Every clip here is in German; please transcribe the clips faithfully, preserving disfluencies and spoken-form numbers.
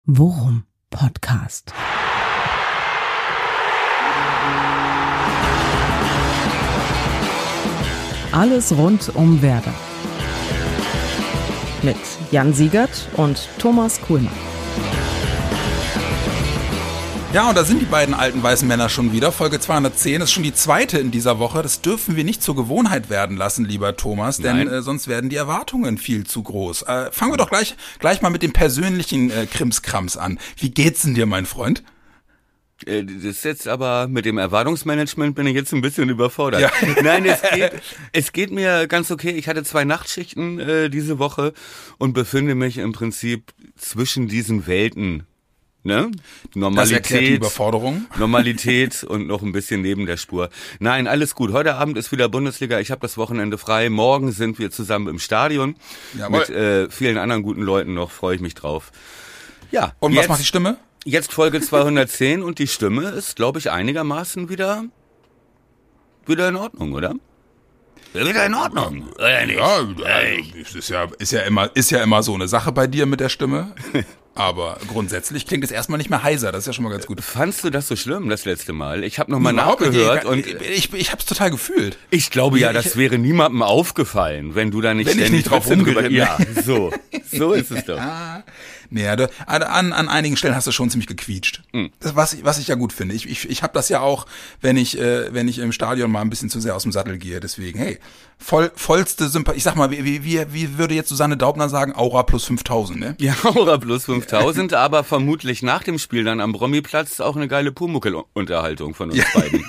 Worum Podcast. Alles rund um Werder. Mit Jan Siegert und Thomas Kuhlmann. Ja, und da sind die beiden alten weißen Männer schon wieder. Folge zweihundertzehn, das ist schon die zweite in dieser Woche. Das dürfen wir nicht zur Gewohnheit werden lassen, lieber Thomas, denn äh, sonst werden die Erwartungen viel zu groß. Äh, fangen wir doch gleich gleich mal mit dem persönlichen äh, Krimskrams an. Wie geht's denn dir, mein Freund? Das ist jetzt aber mit dem Erwartungsmanagement bin ich jetzt ein bisschen überfordert. Ja. Nein, es geht, es geht mir ganz okay. Ich hatte zwei Nachtschichten äh, diese Woche und befinde mich im Prinzip zwischen diesen Welten. Ne? Normalität, das erklärt die Überforderung. Normalität und noch ein bisschen neben der Spur. Nein, alles gut. Heute Abend ist wieder Bundesliga. Ich habe das Wochenende frei. Morgen sind wir zusammen im Stadion. Jawohl. Mit äh, vielen anderen guten Leuten noch. Freue ich mich drauf. Ja. Und jetzt, was macht die Stimme? Jetzt Folge zweihundertzehn und die Stimme ist, glaube ich, einigermaßen wieder wieder in Ordnung, oder? Wieder in Ordnung, oder nicht? Ja, ist ja, ist ja immer, ist ja immer so eine Sache bei dir mit der Stimme. Aber grundsätzlich klingt es erstmal nicht mehr heiser, das ist ja schon mal ganz gut. Fandst du das so schlimm das letzte Mal? Ich habe nochmal nachgehört und ich, ich, ich habe es total gefühlt. Ich glaube ja, das wäre niemandem aufgefallen, wenn du da nicht wenn ständig ich nicht drauf rumgeritten. Ja, so, so ist es doch. Ja. Nee, an, an einigen Stellen hast du schon ziemlich gequietscht. Mhm. Das, was, ich, was ich ja gut finde. Ich, ich, ich habe das ja auch, wenn ich, äh, wenn ich im Stadion mal ein bisschen zu sehr aus dem Sattel gehe. Deswegen, hey, voll, vollste Sympathie. Ich sag mal, wie, wie, wie würde jetzt Susanne Daubner sagen? Aura plus fünftausend, ne? Ja, Aura plus fünftausend, aber vermutlich nach dem Spiel dann am Bromiplatz auch eine geile Pumuckl-Unterhaltung von uns ja. beiden.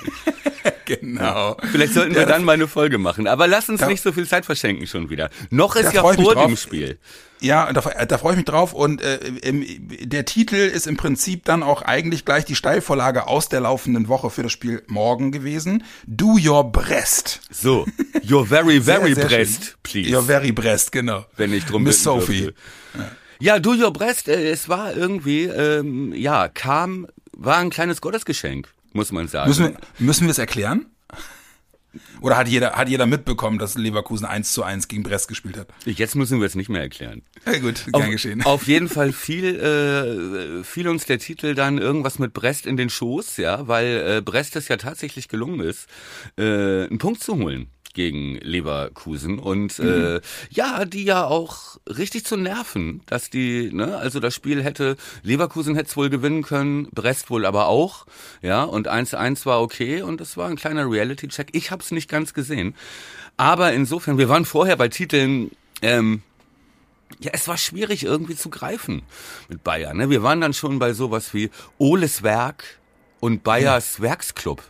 Genau. Vielleicht sollten wir ja, dann mal eine Folge machen. Aber lass uns da, nicht so viel Zeit verschenken schon wieder. Noch ist ja vor dem Spiel. Ja, da, da freue ich mich drauf. Und äh, der Titel ist im Prinzip dann auch eigentlich gleich die Steilvorlage aus der laufenden Woche für das Spiel morgen gewesen. Do your Brest. So, your very, very sehr, sehr Brest, schön. Please. Your very Brest, genau. Wenn ich drum Miss Sophie. Ja. ja, do your Brest, äh, es war irgendwie, ähm, ja, kam, war ein kleines Gottesgeschenk. Muss man sagen. Müssen wir, müssen wir es erklären? Oder hat jeder, hat jeder mitbekommen, dass Leverkusen eins zu eins gegen Brest gespielt hat? Jetzt müssen wir es nicht mehr erklären. Ja gut, gern geschehen. Auf jeden Fall fiel, äh, fiel uns der Titel dann irgendwas mit Brest in den Schoß, ja, weil äh, Brest es ja tatsächlich gelungen ist, äh, einen Punkt zu holen gegen Leverkusen und mhm. äh, ja, die ja auch richtig zu nerven, dass die, ne, also das Spiel hätte, Leverkusen hätte es wohl gewinnen können, Brest wohl aber auch, ja, und eins zu eins war okay und es war ein kleiner Reality-Check. Ich habe es nicht ganz gesehen, aber insofern, wir waren vorher bei Titeln, ähm, ja, es war schwierig irgendwie zu greifen mit Bayern, ne? Wir waren dann schon bei sowas wie Oles Werk und Bayers ja. Werksclub.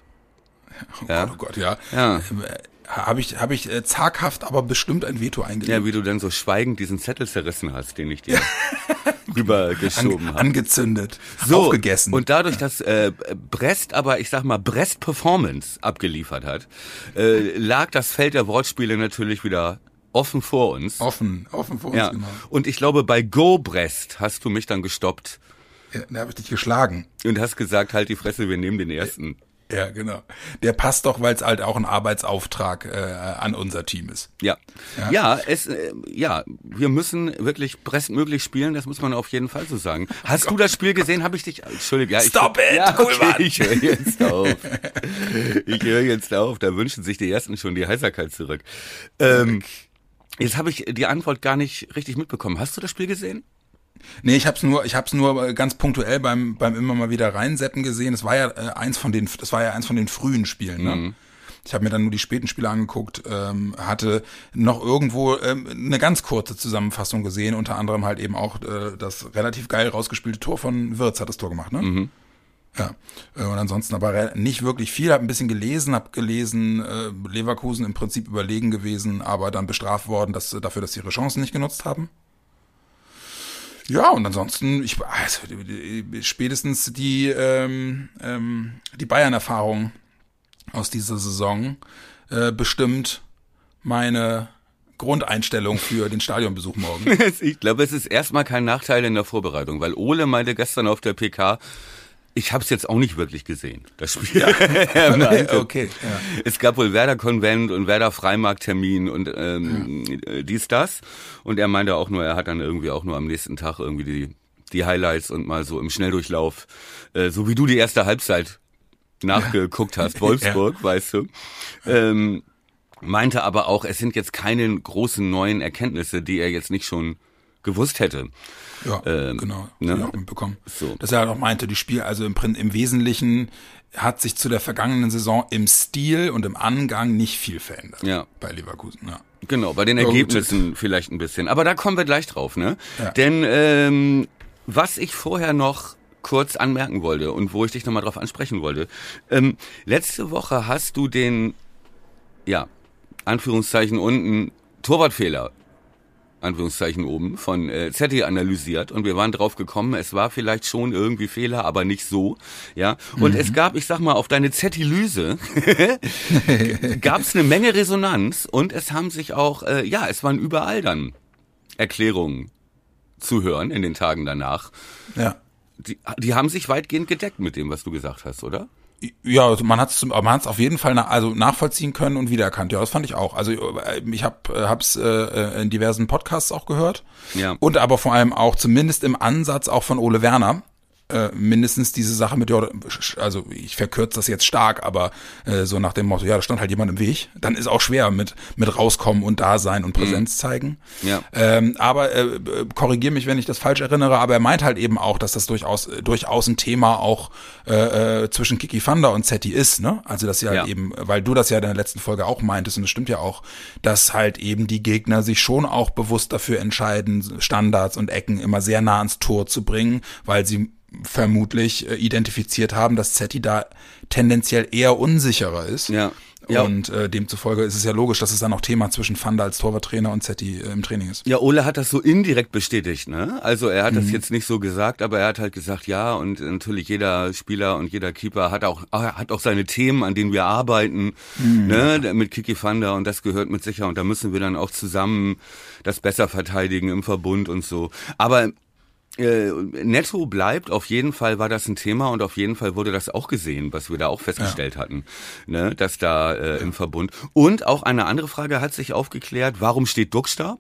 Oh ja? Gott, oh Gott, ja. Ja. Habe ich, hab ich äh, zaghaft, aber bestimmt ein Veto eingelegt. Ja, wie du dann so schweigend diesen Zettel zerrissen hast, den ich dir rübergeschoben An, habe. Angezündet, so, aufgegessen. Und dadurch, dass äh, Brest aber, ich sag mal, Brest Performance abgeliefert hat, äh, lag das Feld der Wortspiele natürlich wieder offen vor uns. Offen, offen vor uns, ja. genau. Und ich glaube, bei Go Brest hast du mich dann gestoppt. Ja, da habe ich dich geschlagen. Und hast gesagt, halt die Fresse, wir nehmen den ersten. Ja, genau. Der passt doch, weil es halt auch ein Arbeitsauftrag äh, an unser Team ist. Ja, ja, ja, es, äh, ja, wir müssen wirklich bestmöglich spielen, das muss man auf jeden Fall so sagen. Hast oh du das Spiel gesehen? Habe ich dich? Entschuldigung, ja, ich, Stop it, ja, cool, okay, Mann. Ich höre jetzt auf. Ich höre jetzt auf. Da wünschen sich die Ersten schon die Heiserkeit zurück. Ähm, jetzt habe ich die Antwort gar nicht richtig mitbekommen. Hast du das Spiel gesehen? Nee, ich hab's nur, ich hab's nur ganz punktuell beim beim immer mal wieder reinseppen gesehen. Das war ja äh, eins von den, das war ja eins von den frühen Spielen. Ne? Mhm. Ich habe mir dann nur die späten Spiele angeguckt, ähm, hatte noch irgendwo ähm, eine ganz kurze Zusammenfassung gesehen, unter anderem halt eben auch äh, das relativ geil rausgespielte Tor von Wirtz hat das Tor gemacht, ne? Mhm. Ja, und ansonsten aber nicht wirklich viel, habe ein bisschen gelesen, habe gelesen, äh, Leverkusen im Prinzip überlegen gewesen, aber dann bestraft worden, dass dafür, dass sie ihre Chancen nicht genutzt haben. Ja, und ansonsten, ich also, spätestens die ähm, ähm, die Bayern-Erfahrung aus dieser Saison äh, bestimmt meine Grundeinstellung für den Stadionbesuch morgen. Ich glaube, es ist erstmal kein Nachteil in der Vorbereitung, weil Ole meinte gestern auf der P K, ich habe es jetzt auch nicht wirklich gesehen, das Spiel. Ja. meinte, okay. Ja. Es gab wohl Werder-Konvent und Werder-Freimarkt-Termin und ähm, ja. dies, das. Und er meinte auch nur, er hat dann irgendwie auch nur am nächsten Tag irgendwie die die Highlights und mal so im Schnelldurchlauf, äh, so wie du die erste Halbzeit nachgeguckt hast, Wolfsburg, ja. weißt du. Ähm, meinte aber auch, es sind jetzt keine großen neuen Erkenntnisse, die er jetzt nicht schon gewusst hätte. Ja, ähm, genau, ne? Ich auch mitbekommen. So. Dass er halt auch meinte, die Spiel, also im, im Wesentlichen hat sich zu der vergangenen Saison im Stil und im Angang nicht viel verändert. Ja. Bei Leverkusen, ja. Genau, bei den ja, Ergebnissen gut. vielleicht ein bisschen. Aber da kommen wir gleich drauf, ne? Ja. Denn ähm, was ich vorher noch kurz anmerken wollte und wo ich dich nochmal drauf ansprechen wollte. Ähm, letzte Woche hast du den, ja, Anführungszeichen unten, Torwartfehler, Anführungszeichen oben, von äh, Zetti analysiert und wir waren drauf gekommen, es war vielleicht schon irgendwie Fehler, aber nicht so, ja. Und mhm. es gab, ich sag mal, auf deine Zettilyse gab es eine Menge Resonanz und es haben sich auch, äh, ja, es waren überall dann Erklärungen zu hören in den Tagen danach. Ja. Die, die haben sich weitgehend gedeckt mit dem, was du gesagt hast, oder? Ja, also man hat es man hat's auf jeden Fall na, also nachvollziehen können und wiedererkannt. Ja, das fand ich auch. Also ich habe hab's äh, in diversen Podcasts auch gehört. Ja. Und aber vor allem auch zumindest im Ansatz auch von Ole Werner. Äh, mindestens diese Sache mit, ja, also ich verkürze das jetzt stark, aber äh, so nach dem Motto, ja, da stand halt jemand im Weg, dann ist auch schwer mit mit rauskommen und da sein und Präsenz mhm. zeigen. Ja. Ähm, aber äh, korrigier mich, wenn ich das falsch erinnere, aber er meint halt eben auch, dass das durchaus durchaus ein Thema auch äh, zwischen Kiki Fanda und Zetti ist, ne? Also dass sie halt ja. eben, weil du das ja in der letzten Folge auch meintest und das stimmt ja auch, dass halt eben die Gegner sich schon auch bewusst dafür entscheiden, Standards und Ecken immer sehr nah ans Tor zu bringen, weil sie vermutlich äh, identifiziert haben, dass Zetti da tendenziell eher unsicherer ist. Ja. Ja. Und äh, demzufolge ist es ja logisch, dass es dann auch Thema zwischen Fanda als Torwarttrainer und Zetti äh, im Training ist. Ja, Ole hat das so indirekt bestätigt, ne? Also er hat mhm. das jetzt nicht so gesagt, aber er hat halt gesagt, ja, und natürlich jeder Spieler und jeder Keeper hat auch hat auch seine Themen, an denen wir arbeiten, mhm. ne? Mit Kiki Fanda und das gehört mit sicher und da müssen wir dann auch zusammen das besser verteidigen im Verbund und so. Aber Äh, netto bleibt, auf jeden Fall war das ein Thema und auf jeden Fall wurde das auch gesehen, was wir da auch festgestellt ja. hatten, ne, dass da äh, im Verbund. Und auch eine andere Frage hat sich aufgeklärt, warum steht Duxch da?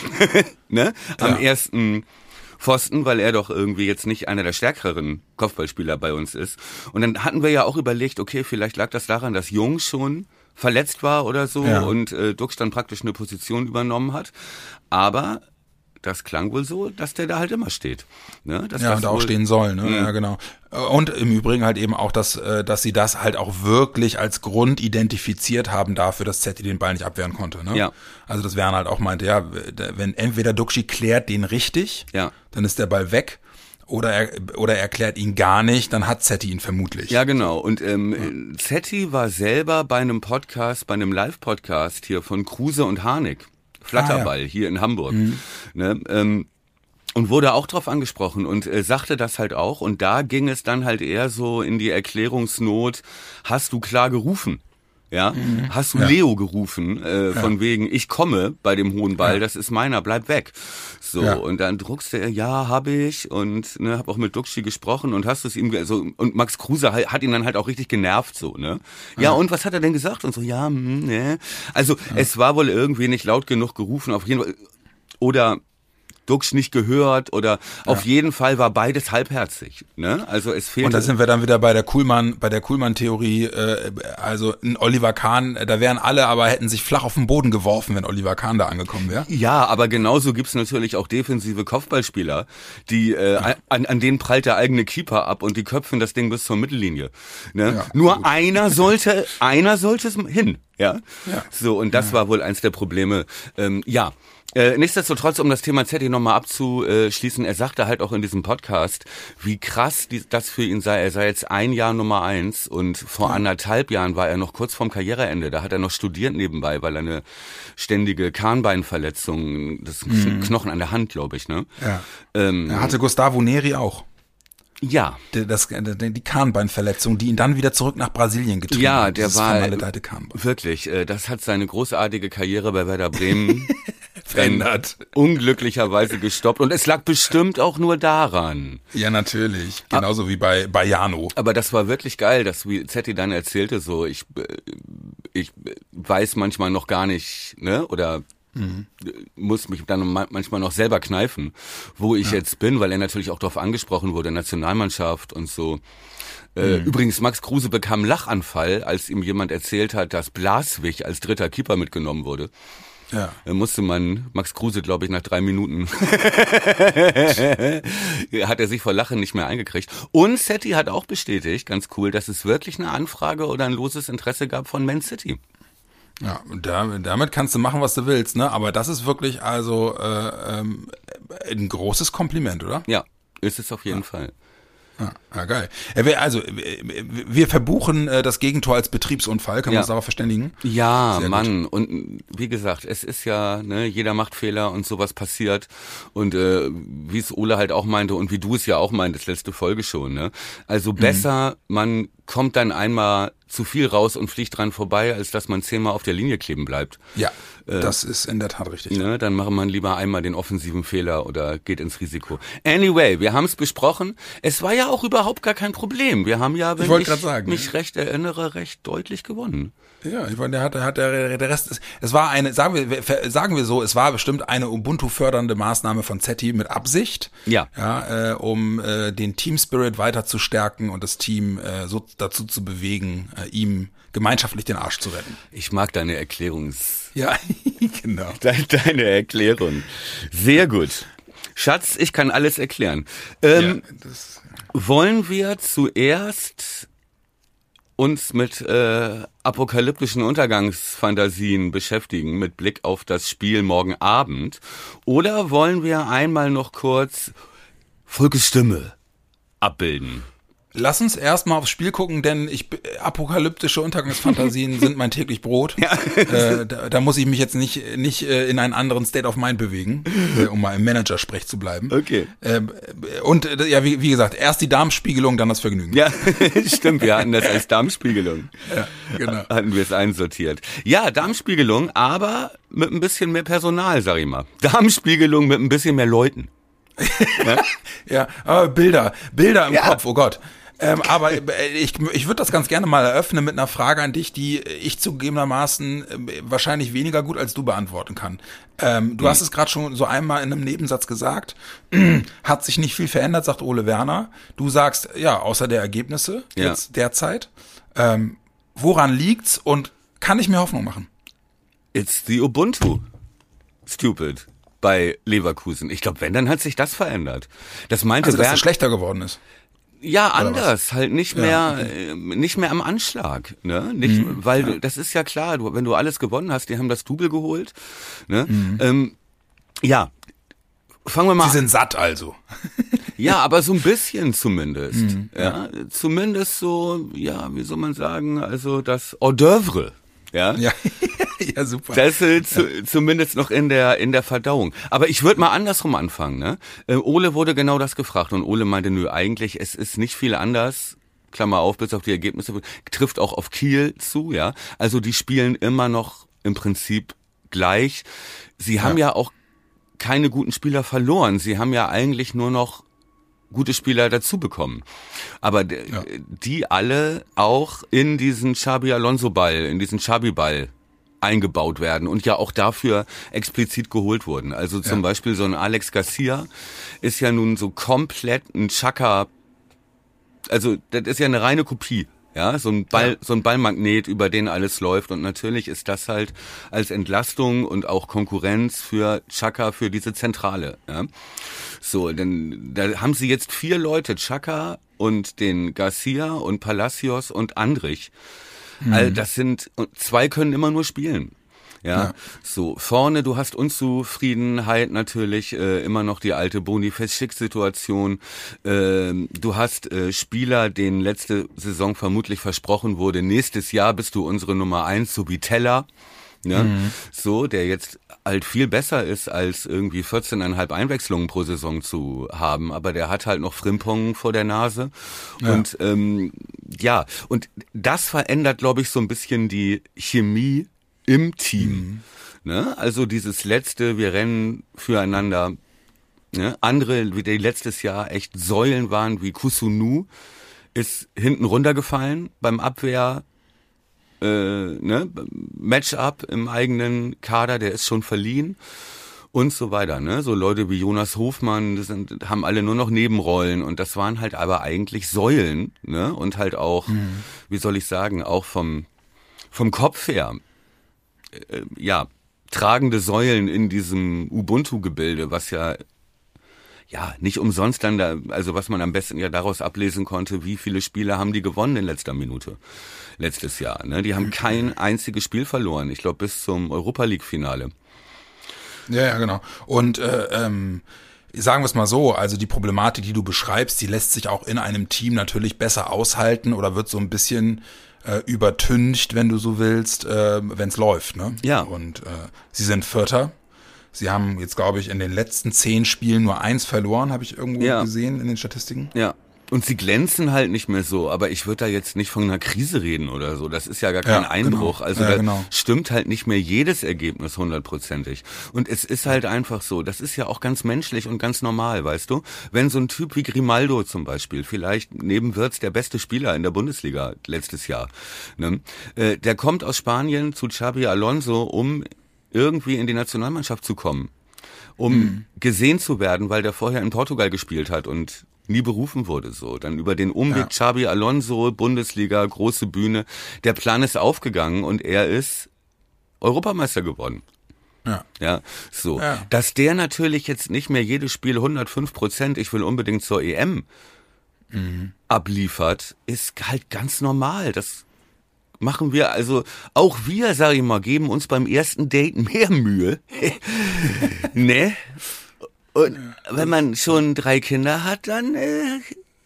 ne? Am ja. ersten Pfosten, weil er doch irgendwie jetzt nicht einer der stärkeren Kopfballspieler bei uns ist. Und dann hatten wir ja auch überlegt, okay, vielleicht lag das daran, dass Jung schon verletzt war oder so ja. und äh, Duxch dann praktisch eine Position übernommen hat. Aber das klang wohl so, dass der da halt immer steht. Ne? Dass ja, das und auch wohl stehen soll, ne? Mhm. Ja, genau. Und im Übrigen halt eben auch, dass, dass sie das halt auch wirklich als Grund identifiziert haben dafür, dass Zetti den Ball nicht abwehren konnte. Ne? Ja. Also dass Werner halt auch meinte, ja, wenn entweder Duxchi klärt den richtig, ja. dann ist der Ball weg. Oder er, oder er klärt ihn gar nicht, dann hat Zetti ihn vermutlich. Ja, genau. Und ähm, ja. Zetti war selber bei einem Podcast, bei einem Live-Podcast hier von Kruse und Harnik. Flatterball ah, ja. hier in Hamburg. Mhm. Ne, ähm, und wurde auch drauf angesprochen und äh, sagte das halt auch. Und da ging es dann halt eher so in die Erklärungsnot, hast du klar gerufen? Ja, mhm. hast du ja. Leo gerufen, äh, ja. von wegen, ich komme bei dem hohen Ball, ja. das ist meiner, bleib weg. So, ja. und dann druckste er, ja, habe ich und ne, habe auch mit Duxchi gesprochen und hast es ihm, so und Max Kruse hat ihn dann halt auch richtig genervt, so, ne? Ja, ja. und was hat er denn gesagt? Und so, ja, hm, ne. Also, ja. es war wohl irgendwie nicht laut genug gerufen, auf jeden Fall, oder Duxch nicht gehört oder ja. auf jeden Fall war beides halbherzig, ne? Also es fehlt. Und da sind wir dann wieder bei der Kuhlmann, bei der Kuhlmann-Theorie. Äh, also ein Oliver Kahn, da wären alle, aber hätten sich flach auf den Boden geworfen, wenn Oliver Kahn da angekommen wäre. Ja, aber genauso gibt's natürlich auch defensive Kopfballspieler, die äh, ja. an, an denen prallt der eigene Keeper ab und die köpfen das Ding bis zur Mittellinie. Ne? Ja, Nur gut. einer sollte, einer sollte es hin, ja. ja. So und das ja. war wohl eins der Probleme. Ähm, ja. Äh, nichtsdestotrotz, um das Thema Zetti nochmal abzuschließen, er sagte halt auch in diesem Podcast, wie krass die, das für ihn sei. Er sei jetzt ein Jahr Nummer eins und vor ja. anderthalb Jahren war er noch kurz vorm Karriereende. Da hat er noch studiert nebenbei, weil er eine ständige Kahnbeinverletzung, das ist ein mhm. Knochen an der Hand, glaube ich, ne? Ja. Ähm, er hatte Gustavo Neri auch. Ja. Das, die Kahnbeinverletzung, die ihn dann wieder zurück nach Brasilien getrieben ja, hat. Ja, der war Kahnbein. wirklich, das hat seine großartige Karriere bei Werder Bremen verändert. Unglücklicherweise gestoppt und es lag bestimmt auch nur daran. Ja, natürlich. Genauso ah, wie bei, bei Jano. Aber das war wirklich geil, dass wie Zetti dann erzählte, so ich, ich weiß manchmal noch gar nicht, ne, oder Mhm. Muss mich dann manchmal noch selber kneifen, wo ich ja. jetzt bin, weil er natürlich auch darauf angesprochen wurde, Nationalmannschaft und so. Äh, mhm. Übrigens, Max Kruse bekam einen Lachanfall, als ihm jemand erzählt hat, dass Blaswig als dritter Keeper mitgenommen wurde. Ja. Da musste man, Max Kruse, glaube ich, nach drei Minuten hat er sich vor Lachen nicht mehr eingekriegt. Und Setti hat auch bestätigt, ganz cool, dass es wirklich eine Anfrage oder ein loses Interesse gab von Man City. Ja, da, damit kannst du machen, was du willst, ne? Aber das ist wirklich also äh, ähm, ein großes Kompliment, oder? Ja, ist es auf jeden ja. Fall. Ah, ja, geil. Also, wir verbuchen das Gegentor als Betriebsunfall, können ja. wir uns darauf verständigen? Ja, Sehr Mann. Gut. Und wie gesagt, es ist ja, ne, jeder macht Fehler und sowas passiert. Und äh, wie es Ole halt auch meinte und wie du es ja auch meintest, letzte Folge schon, ne? Also besser, mhm. man kommt dann einmal zu viel raus und fliegt dran vorbei, als dass man zehnmal auf der Linie kleben bleibt. Ja, äh, das ist in der Tat richtig. Ne, dann macht man lieber einmal den offensiven Fehler oder geht ins Risiko. Anyway, wir haben es besprochen. Es war ja auch überhaupt gar kein Problem. Wir haben ja, wenn ich, ich sagen, mich ja. recht erinnere, recht deutlich gewonnen. Ja, ich meine, der hat, der hat der, der Rest ist, es war eine, sagen wir, sagen wir so, es war bestimmt eine Ubuntu-fördernde Maßnahme von Zetti mit Absicht. Ja. Ja, äh, um äh, den Team Spirit weiter zu stärken und das Team äh, so dazu zu bewegen, äh, ihm gemeinschaftlich den Arsch zu retten. Ich mag deine Erklärungs... Ja, genau. Deine, deine Erklärung. Sehr gut. Schatz, ich kann alles erklären. Ähm, ja, das, ja. Wollen wir zuerst uns mit äh, apokalyptischen Untergangsfantasien beschäftigen, mit Blick auf das Spiel morgen Abend? Oder wollen wir einmal noch kurz Volkes Stimme abbilden? Lass uns erstmal aufs Spiel gucken, denn ich apokalyptische Untergangsfantasien sind mein täglich Brot. Ja. Äh, da, da muss ich mich jetzt nicht nicht äh, in einen anderen State of Mind bewegen, äh, um mal im Managersprech zu bleiben. Okay. Äh, und äh, ja, wie, wie gesagt, erst die Darmspiegelung, dann das Vergnügen. Ja, stimmt, wir hatten das als Darmspiegelung. Ja, genau. Hatten wir es einsortiert. Ja, Darmspiegelung, aber mit ein bisschen mehr Personal, sag ich mal. Darmspiegelung mit ein bisschen mehr Leuten. Ja, ja oh, Bilder, Bilder im ja. Kopf, oh Gott. Ähm, aber ich, ich würde das ganz gerne mal eröffnen mit einer Frage an dich, die ich zugegebenermaßen wahrscheinlich weniger gut als du beantworten kann. Ähm, du mhm. hast es gerade schon so einmal in einem Nebensatz gesagt, hat sich nicht viel verändert, sagt Ole Werner. Du sagst, ja, außer der Ergebnisse ja. jetzt derzeit. Ähm, woran liegt's und kann ich mir Hoffnung machen? It's the Ubuntu. Stupid. Bei Leverkusen. Ich glaube, wenn, dann hat sich das verändert. Das meinte also, dass Werner, es schlechter geworden ist. Ja, anders, halt nicht mehr, ja, okay. nicht mehr am Anschlag, ne? Nicht, mhm, weil ja. das ist ja klar, du, wenn du alles gewonnen hast, die haben das Double geholt, ne? Mhm. Ähm, ja, fangen wir mal an. Sie sind satt also. Ja, aber so ein bisschen zumindest, mhm, ja? ja, zumindest so, ja, wie soll man sagen, also das Hors d'oeuvre. Ja, ja. Ja, super. Das ist zu, ja. zumindest noch in der in der Verdauung. Aber ich würde mal andersrum anfangen. Ne? Äh, Ole wurde genau das gefragt und Ole meinte, nö, eigentlich es ist nicht viel anders. Klammer auf, bis auf die Ergebnisse trifft auch auf Kiel zu. Ja, also die spielen immer noch im Prinzip gleich. Sie haben ja, ja auch keine guten Spieler verloren. Sie haben ja eigentlich nur noch gute Spieler dazu bekommen. Aber ja. die alle auch in diesen Xabi Alonso Ball, in diesen Xabi Ball eingebaut werden und ja auch dafür explizit geholt wurden. Also zum ja. Beispiel so ein Alex Garcia ist ja nun so komplett ein Chaka, also das ist ja eine reine Kopie. Ja, so ein Ball, ja. so ein Ballmagnet, über den alles läuft. Und natürlich ist das halt als Entlastung und auch Konkurrenz für Chaka, für diese Zentrale. Ja. So, denn da haben sie jetzt vier Leute, Chaka und den Garcia und Palacios und Andrich. Mhm. All das sind, zwei können immer nur spielen. Ja, ja, so vorne, du hast Unzufriedenheit natürlich, äh, immer noch die alte Boniface-Schick-Situation. Äh, du hast äh, Spieler, denen letzte Saison vermutlich versprochen wurde, nächstes Jahr bist du unsere Nummer eins, so wie Teller. Ne? Mhm. So, der jetzt halt viel besser ist, als irgendwie vierzehn Komma fünf Einwechslungen pro Saison zu haben, aber der hat halt noch Frimpong vor der Nase. Ja. Und ähm, ja, und das verändert, glaube ich, so ein bisschen die Chemie im Team. Mhm. Ne? Also dieses letzte, wir rennen füreinander. Ne? Andere, die letztes Jahr echt Säulen waren, wie Kusunu, ist hinten runtergefallen beim Abwehr. äh, ne, Matchup im eigenen Kader, der ist schon verliehen und so weiter. Ne? So Leute wie Jonas Hofmann, das sind, haben alle nur noch Nebenrollen und das waren halt aber eigentlich Säulen, ne? Und halt auch, mhm. wie soll ich sagen, auch vom vom Kopf her, äh, ja, tragende Säulen in diesem Ubuntu-Gebilde, was ja ja nicht umsonst dann da, also was man am besten ja daraus ablesen konnte, wie viele Spiele haben die gewonnen in letzter Minute letztes Jahr. Ne? Die haben kein einziges Spiel verloren, ich glaube bis zum Europa-League-Finale. Ja, ja, genau. Und äh, ähm, sagen wir es mal so, also die Problematik, die du beschreibst, die lässt sich auch in einem Team natürlich besser aushalten oder wird so ein bisschen äh, übertüncht, wenn du so willst, äh, wenn es läuft. Ne? Ja. Und äh, sie sind Vierter. Sie haben jetzt, glaube ich, in den letzten zehn Spielen nur eins verloren, habe ich irgendwo ja. gesehen in den Statistiken. Ja. Und sie glänzen halt nicht mehr so, aber ich würde da jetzt nicht von einer Krise reden oder so. Das ist ja gar kein ja, Einbruch. Genau. Also ja, da genau. stimmt halt nicht mehr jedes Ergebnis hundertprozentig. Und es ist halt einfach so, das ist ja auch ganz menschlich und ganz normal, weißt du? Wenn so ein Typ wie Grimaldo zum Beispiel, vielleicht neben Wirtz der beste Spieler in der Bundesliga letztes Jahr, ne? äh, der kommt aus Spanien zu Xabi Alonso, um irgendwie in die Nationalmannschaft zu kommen, um mhm. gesehen zu werden, weil der vorher in Portugal gespielt hat und nie berufen wurde so. Dann über den Umweg ja. Xabi Alonso, Bundesliga, große Bühne. Der Plan ist aufgegangen und er ist Europameister geworden. Ja. Ja, so. Ja. Dass der natürlich jetzt nicht mehr jedes Spiel hundertfünf Prozent, ich will unbedingt zur E M mhm. abliefert, ist halt ganz normal. Das machen wir, also auch wir, sag ich mal, geben uns beim ersten Date mehr Mühe. Ne? Und wenn man schon drei Kinder hat, dann äh,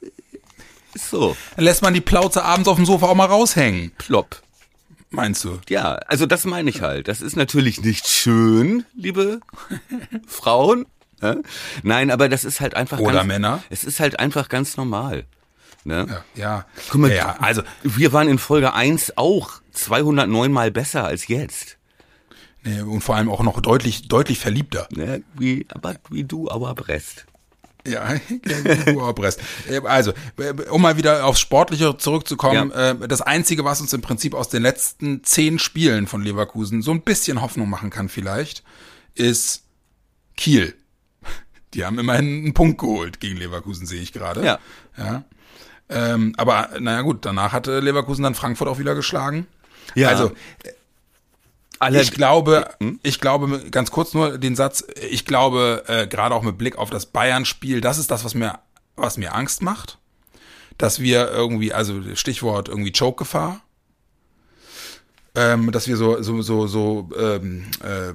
so. Dann lässt man die Plauze abends auf dem Sofa auch mal raushängen. Plopp. Meinst du? Ja, also das meine ich halt. Das ist natürlich nicht schön, liebe Frauen. Ja? Nein, aber das ist halt einfach Oder ganz, Männer. Es ist halt einfach ganz normal. Ne? Ja, ja. Guck mal, ja, also wir waren in Folge eins auch zweihundertneun Mal besser als jetzt. Nee, und vor allem auch noch deutlich, deutlich verliebter. Ne, wie, aber wie du, aber Brest. Ja, wie du, aber Brest. Also, um mal wieder aufs Sportliche zurückzukommen, ja. Das Einzige, was uns im Prinzip aus den letzten zehn Spielen von Leverkusen so ein bisschen Hoffnung machen kann vielleicht, ist Kiel. Die haben immerhin einen Punkt geholt gegen Leverkusen, sehe ich gerade. Ja. Ja. Ähm, aber naja gut, danach hatte Leverkusen dann Frankfurt auch wieder geschlagen. Ja. Also Alle ich glaube, hm? ich glaube, ganz kurz nur den Satz, ich glaube, äh, gerade auch mit Blick auf das Bayern-Spiel, das ist das, was mir, was mir Angst macht. Dass wir irgendwie, also Stichwort irgendwie Choke-Gefahr, ähm, dass wir so, so, so, so ähm, äh,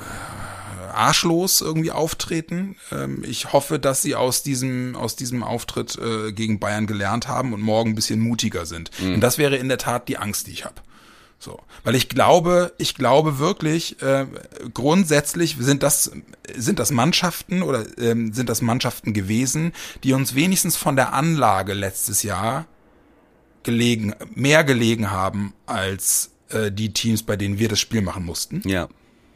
arschlos irgendwie auftreten. Ähm, ich hoffe, dass sie aus diesem, aus diesem Auftritt äh, gegen Bayern gelernt haben und morgen ein bisschen mutiger sind. Mhm. Und das wäre in der Tat die Angst, die ich habe. So, weil ich glaube, ich glaube wirklich, äh, grundsätzlich sind das sind das Mannschaften oder ähm, sind das Mannschaften gewesen, die uns wenigstens von der Anlage letztes Jahr gelegen, mehr gelegen haben als äh, die Teams, bei denen wir das Spiel machen mussten. Ja.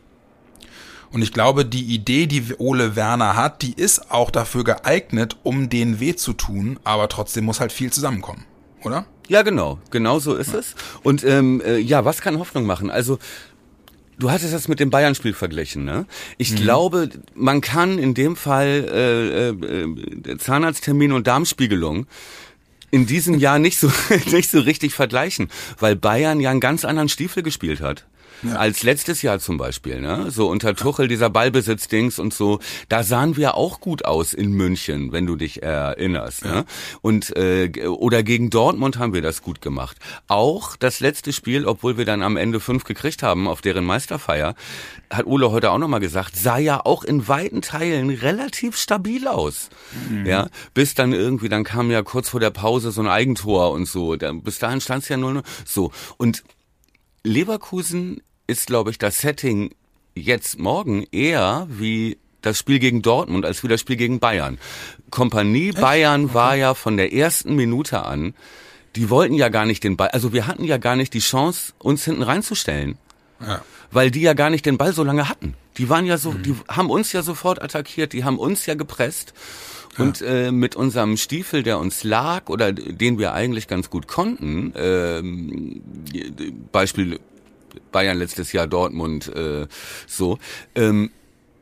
Und ich glaube, die Idee, die Ole Werner hat, die ist auch dafür geeignet, um denen weh zu tun, aber trotzdem muss halt viel zusammenkommen, oder? Ja, genau. Genau so ist ja. es. Und ähm, äh, ja, was kann Hoffnung machen? Also, du hattest das mit dem Bayern-Spiel verglichen, ne? Ich mhm. glaube, man kann in dem Fall äh, äh, Zahnarzttermin und Darmspiegelung in diesem Jahr nicht so nicht so richtig vergleichen, weil Bayern ja einen ganz anderen Stiefel gespielt hat. Ja. Als letztes Jahr zum Beispiel, ne? So unter Tuchel, dieser Ballbesitzdings und so, da sahen wir auch gut aus in München, wenn du dich erinnerst, ja. ne? Und äh, oder gegen Dortmund haben wir das gut gemacht. Auch das letzte Spiel, obwohl wir dann am Ende fünf gekriegt haben auf deren Meisterfeier, hat Ole heute auch nochmal gesagt, sah ja auch in weiten Teilen relativ stabil aus. Mhm. Ja, bis dann irgendwie, dann kam ja kurz vor der Pause so ein Eigentor und so. Da, bis dahin stand es ja null null. So, und Leverkusen ist, glaube ich, das Setting jetzt morgen eher wie das Spiel gegen Dortmund als wie das Spiel gegen Bayern. Kompanie Echt? Bayern okay. war ja von der ersten Minute an, die wollten ja gar nicht den Ball, also wir hatten ja gar nicht die Chance, uns hinten reinzustellen. Ja. Weil die ja gar nicht den Ball so lange hatten. Die waren ja so, mhm. die haben uns ja sofort attackiert, die haben uns ja gepresst. Und äh, mit unserem Stiefel, der uns lag oder den wir eigentlich ganz gut konnten, ähm, Beispiel Bayern letztes Jahr, Dortmund, äh, so, ähm,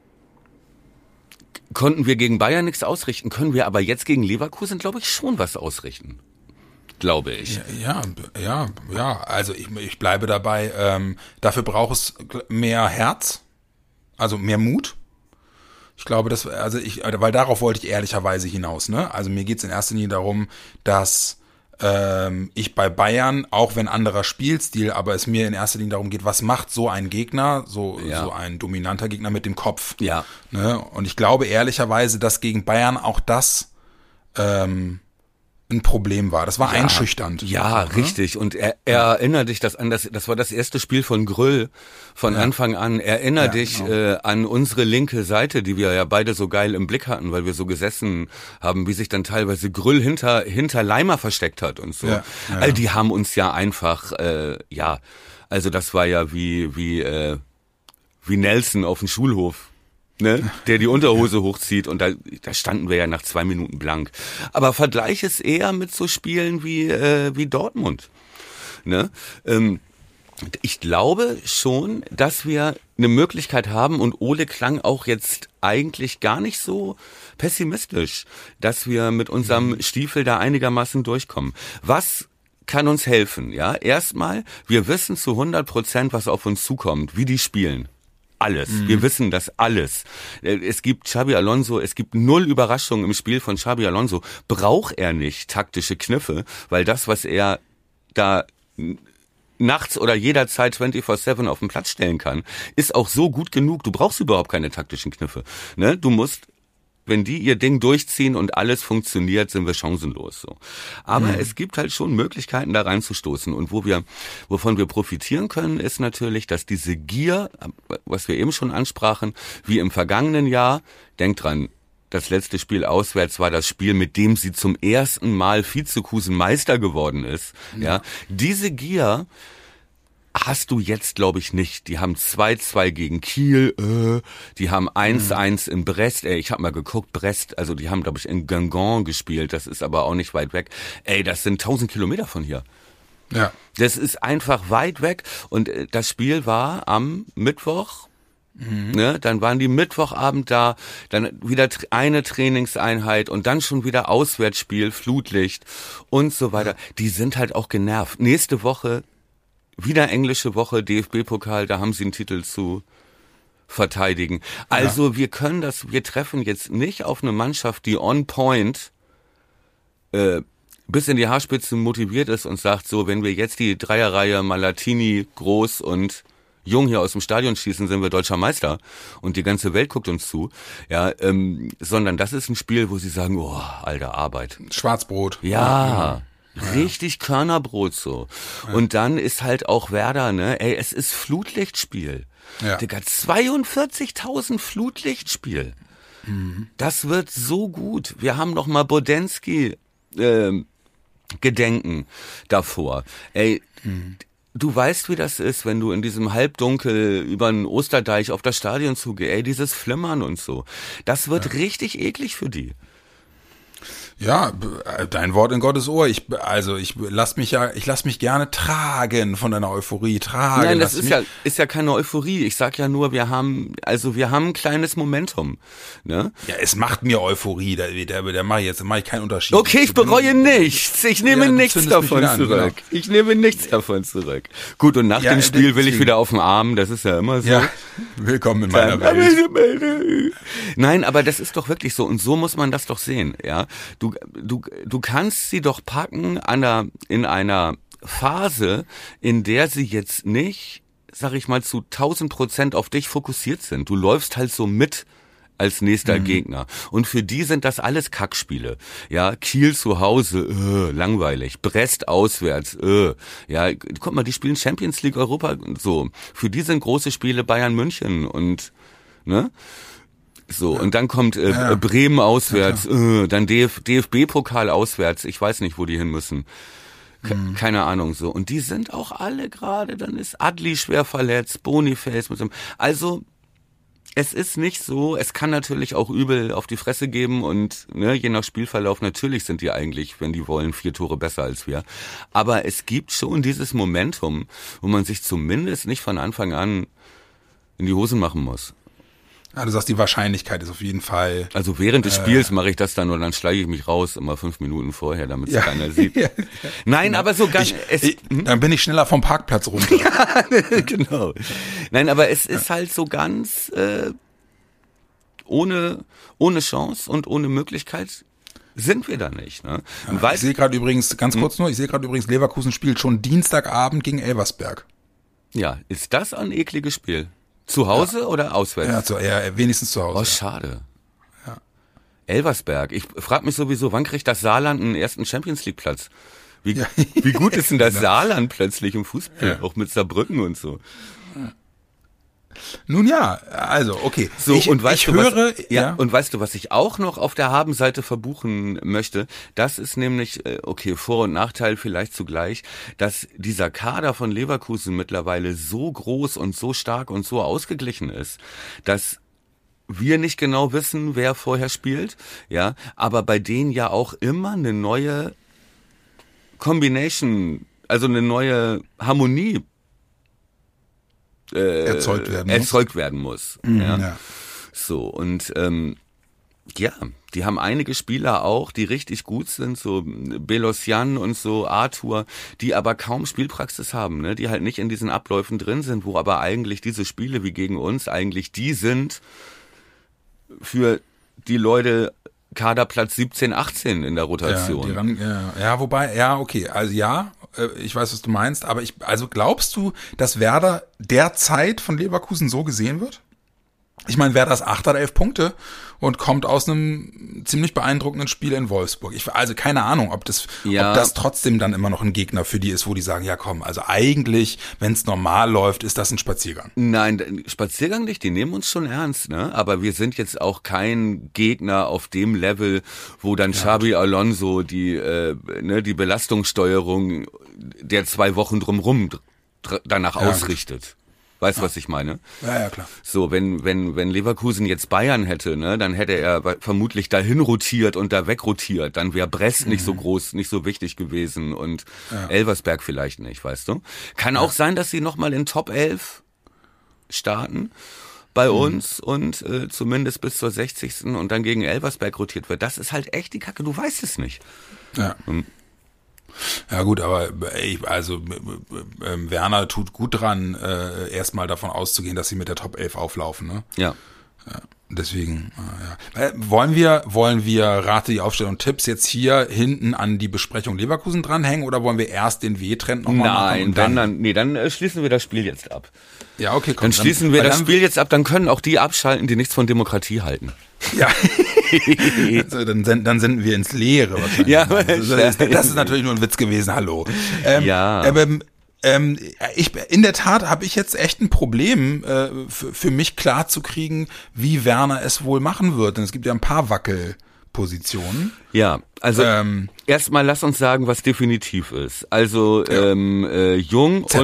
konnten wir gegen Bayern nichts ausrichten, können wir aber jetzt gegen Leverkusen, glaube ich, schon was ausrichten. Glaube ich. Ja, ja, ja, ja. Also ich, ich bleibe dabei, ähm, dafür braucht es mehr Herz, also mehr Mut. Ich glaube, das, also ich, weil darauf wollte ich ehrlicherweise hinaus, ne? Also mir geht's in erster Linie darum, dass ähm, ich bei Bayern, auch wenn anderer Spielstil, aber es mir in erster Linie darum geht, was macht so ein Gegner, so Ja. so ein dominanter Gegner mit dem Kopf. Ja. Ne? Und ich glaube ehrlicherweise, dass gegen Bayern auch das ähm, ein Problem war. Das war Ja. einschüchternd. Ja, ne? richtig. Und er, er erinnert dich das an, das, das war das erste Spiel von Grüll von Ja. Anfang an. Erinner Ja, dich genau. äh, an unsere linke Seite, die wir ja beide so geil im Blick hatten, weil wir so gesessen haben, wie sich dann teilweise Grüll hinter hinter Leimer versteckt hat und so. Ja, ja. Also die haben uns ja einfach, äh, ja, also das war ja wie wie äh, wie Nelson auf dem Schulhof. Ne, der die Unterhose hochzieht und da, da standen wir ja nach zwei Minuten blank. Aber vergleich es eher mit so Spielen wie äh, wie Dortmund. Ne? Ähm, ich glaube schon, dass wir eine Möglichkeit haben und Ole klang auch jetzt eigentlich gar nicht so pessimistisch, dass wir mit unserem Stiefel da einigermaßen durchkommen. Was kann uns helfen? Ja, erstmal, wir wissen zu hundert Prozent, was auf uns zukommt, wie die spielen. Alles. Mhm. Wir wissen das alles. Es gibt Xabi Alonso, es gibt null Überraschungen im Spiel von Xabi Alonso. Braucht er nicht taktische Kniffe, weil das, was er da nachts oder jederzeit vierundzwanzig sieben auf den Platz stellen kann, ist auch so gut genug. Du brauchst überhaupt keine taktischen Kniffe. Ne? Du musst, wenn die ihr Ding durchziehen und alles funktioniert, sind wir chancenlos. So. Aber mhm. es gibt halt schon Möglichkeiten, da reinzustoßen. Und wo wir, wovon wir profitieren können, ist natürlich, dass diese Gier, was wir eben schon ansprachen, wie im vergangenen Jahr, denkt dran, das letzte Spiel auswärts war das Spiel, mit dem sie zum ersten Mal Vizekusen Meister geworden ist. Ja, ja diese Gier hast du jetzt, glaube ich, nicht. Die haben zwei zwei gegen Kiel, äh, die haben eins eins in Brest. Ey, ich habe mal geguckt, Brest, also die haben, glaube ich, in Guingamp gespielt. Das ist aber auch nicht weit weg. Ey, das sind tausend Kilometer von hier. Ja. Das ist einfach weit weg. Und äh, das Spiel war am Mittwoch. Mhm. Ne, dann waren die Mittwochabend da, dann wieder eine Trainingseinheit und dann schon wieder Auswärtsspiel, Flutlicht und so weiter. Die sind halt auch genervt. Nächste Woche wieder englische Woche, D F B-Pokal, da haben sie einen Titel zu verteidigen. Also ja. wir können das, wir treffen jetzt nicht auf eine Mannschaft, die on point äh, bis in die Haarspitzen motiviert ist und sagt so, wenn wir jetzt die Dreierreihe Malatini, Groß und Jung hier aus dem Stadion schießen, sind wir deutscher Meister und die ganze Welt guckt uns zu. Ja, ähm, sondern das ist ein Spiel, wo sie sagen, oh, alter Arbeit. Schwarzbrot. Ja. Ja. Richtig Körnerbrot so. Ja. Und dann ist halt auch Werder, ne? Ey, es ist Flutlichtspiel. Ja. Digga, zweiundvierzigtausend Flutlichtspiel. Mhm. Das wird so gut. Wir haben noch mal Bodensky äh, Gedenken davor. Ey, mhm. Du weißt, wie das ist, wenn du in diesem Halbdunkel über den Osterdeich auf das Stadion zugehst. Ey, dieses Flimmern und so. Das wird ja. richtig eklig für die. Ja, dein Wort in Gottes Ohr. Ich, also ich lass mich ja, ich lass mich gerne tragen von deiner Euphorie. Tragen. Nein, das lass ist ja, ist ja keine Euphorie. Ich sag ja nur, wir haben, also wir haben ein kleines Momentum. Ne? Ja, es macht mir Euphorie. Da, da, da mache ich jetzt, da mache ich keinen Unterschied. Okay, ich bereue nichts. Ich nehme ja, nichts davon an, zurück. Genau. Ich nehme nichts davon zurück. Gut, und nach ja, dem Spiel will ich wieder auf den Arm. Das ist ja immer so. Ja, willkommen in meiner Welt. Nein, aber das ist doch wirklich so. Und so muss man das doch sehen. Ja, du Du, du kannst sie doch packen an der, in einer Phase, in der sie jetzt nicht, sag ich mal, zu tausend Prozent auf dich fokussiert sind. Du läufst halt so mit als nächster mhm. Gegner. Und für die sind das alles Kackspiele. Ja, Kiel zu Hause, äh, langweilig. Brest auswärts, äh. Ja, guck mal, die spielen Champions League Europa, so. Für die sind große Spiele Bayern München und, ne? So, ja. Und dann kommt äh, ja. Bremen auswärts, ja, äh, dann D F, D F B-Pokal auswärts, ich weiß nicht, wo die hin müssen. mhm. keine Ahnung so. Und die sind auch alle gerade, dann ist Adli schwer verletzt, Boniface mit so einem, also es ist nicht so, es kann natürlich auch übel auf die Fresse geben und ne, je nach Spielverlauf, natürlich sind die eigentlich, wenn die wollen, vier Tore besser als wir. Aber es gibt schon dieses Momentum, wo man sich zumindest nicht von Anfang an in die Hosen machen muss. Ja, du sagst, die Wahrscheinlichkeit ist auf jeden Fall... Also während des äh, Spiels mache ich das dann und dann schleige ich mich raus, immer fünf Minuten vorher, damit es ja. keiner sieht. ja. Nein, ja. aber so ganz... Ich, es, ich, hm? Dann bin ich schneller vom Parkplatz runter. ja, genau. Nein, aber es ist ja. halt so ganz äh, ohne, ohne Chance und ohne Möglichkeit sind wir da nicht. Ne? Ja, weil, ich sehe gerade übrigens, ganz kurz hm? nur, ich sehe gerade übrigens, Leverkusen spielt schon Dienstagabend gegen Elversberg. Ja, ist das ein ekliges Spiel? Zu Hause ja. oder auswärts? Ja, zu, ja, wenigstens zu Hause. Oh, schade. Ja. Elversberg. Ich frage mich sowieso, wann kriegt das Saarland einen ersten Champions-League-Platz? Wie, ja. wie gut ist denn das genau. Saarland plötzlich im Fußball? Ja. Auch mit Saarbrücken und so. Ja. Nun ja, also, okay. So, ich, und weißt ich du, höre, was, ja, ja, und weißt du, was ich auch noch auf der Habenseite verbuchen möchte? Das ist nämlich, okay, Vor- und Nachteil vielleicht zugleich, dass dieser Kader von Leverkusen mittlerweile so groß und so stark und so ausgeglichen ist, dass wir nicht genau wissen, wer vorher spielt, ja, aber bei denen ja auch immer eine neue Combination, also eine neue Harmonie Äh, erzeugt werden erzeugt muss. werden muss. Mhm, ja. ja. So, und ähm, ja, die haben einige Spieler auch, die richtig gut sind, so Belosian und so, Arthur, die aber kaum Spielpraxis haben, ne? Die halt nicht in diesen Abläufen drin sind, wo aber eigentlich diese Spiele wie gegen uns eigentlich die sind für die Leute Kaderplatz siebzehn, achtzehn in der Rotation. Ja, die ran, ja, ja, wobei, ja, okay, also ja, ich weiß, was du meinst, aber ich, also glaubst du, dass Werder derzeit von Leverkusen so gesehen wird? Ich meine, Werder ist acht oder elf Punkte und kommt aus einem ziemlich beeindruckenden Spiel in Wolfsburg. Ich, also keine Ahnung, ob das, ja. ob das trotzdem dann immer noch ein Gegner für die ist, wo die sagen, ja komm, also eigentlich, wenn es normal läuft, ist das ein Spaziergang. Nein, Spaziergang nicht, die nehmen uns schon ernst, ne? Aber wir sind jetzt auch kein Gegner auf dem Level, wo dann ja, Xabi Alonso die, äh, ne, die Belastungssteuerung der zwei Wochen drumrum dr- danach ja, ausrichtet. Gut. Weißt du, ja. was ich meine? Ja, ja, klar. So, wenn, wenn, wenn Leverkusen jetzt Bayern hätte, ne, dann hätte er vermutlich dahin rotiert und da wegrotiert. Dann wäre Brest mhm. nicht so groß, nicht so wichtig gewesen und ja. Elversberg vielleicht nicht, weißt du? Kann ja. auch sein, dass sie nochmal in Top elf starten bei mhm. uns und äh, zumindest bis zur sechzigsten und dann gegen Elversberg rotiert wird. Das ist halt echt die Kacke, du weißt es nicht. Ja. Hm. Ja gut, aber ey, also äh, Werner tut gut dran, äh, erstmal davon auszugehen, dass sie mit der Top elf auflaufen, ne? Ja. Ja, deswegen, äh, ja. Wollen wir, wollen wir Rate die Aufstellung und Tipps jetzt hier hinten an die Besprechung Leverkusen dranhängen oder wollen wir erst den W-Trend nochmal machen? Nein, dann, dann, nee, dann äh, schließen wir das Spiel jetzt ab. Ja, okay, komm. Dann schließen dann, wir das dann, Spiel jetzt ab, dann können auch die abschalten, die nichts von Demokratie halten. Ja. also, dann, dann senden wir ins Leere wahrscheinlich. Ja, das, ist, das ist natürlich nur ein Witz gewesen, hallo. Ähm, ja. Aber, ähm, ich, in der Tat habe ich jetzt echt ein Problem, äh, für, für mich klar zu kriegen, wie Werner es wohl machen wird. Denn es gibt ja ein paar Wackelpositionen. Ja, also ähm, erstmal lass uns sagen, was definitiv ist. Also ja. ähm, äh, Jung und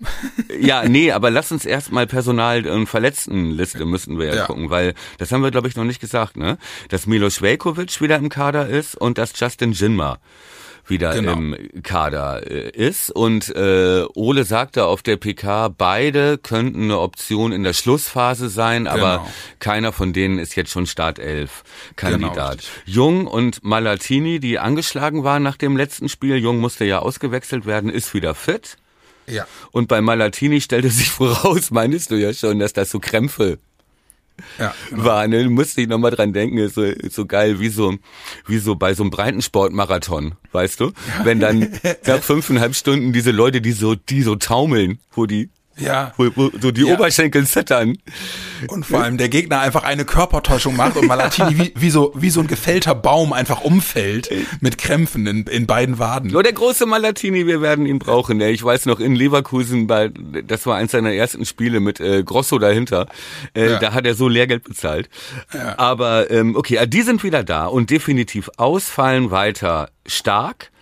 ja, nee, aber lass uns erstmal Personal- und Verletztenliste müssen wir ja, ja gucken, weil das haben wir glaube ich noch nicht gesagt, ne? Dass Milos Veljković wieder im Kader ist und dass Justin Jinma wieder genau. im Kader äh, ist und äh, Ole sagte auf der P K, beide könnten eine Option in der Schlussphase sein, aber genau. keiner von denen ist jetzt schon Startelf-Kandidat. Genau. Jung und Malatini, die angeschlagen waren nach dem letzten Spiel, Jung musste ja ausgewechselt werden, ist wieder fit. Ja. Und bei Malatini stellte sich voraus, meinst du ja schon, dass das so Krämpfe ja, genau. war, ne? Du musst dich nochmal dran denken, ist so, ist so geil, wie so, wie so bei so einem Breitensportmarathon, weißt du? Ja. Wenn dann nach fünfeinhalb Stunden diese Leute, die so, die so taumeln, wo die, ja. wo, wo so die ja. Oberschenkel zittern. Und vor allem der Gegner einfach eine Körpertäuschung macht und Malatini wie, wie so, wie so ein gefällter Baum einfach umfällt mit Krämpfen in, in beiden Waden. Nur der große Malatini, wir werden ihn brauchen. Ich weiß noch, in Leverkusen, bei, das war eins seiner ersten Spiele mit äh, Grosso dahinter, äh, ja. da hat er so Lehrgeld bezahlt. Ja. Aber ähm, okay, die sind wieder da und definitiv ausfallen weiter stark.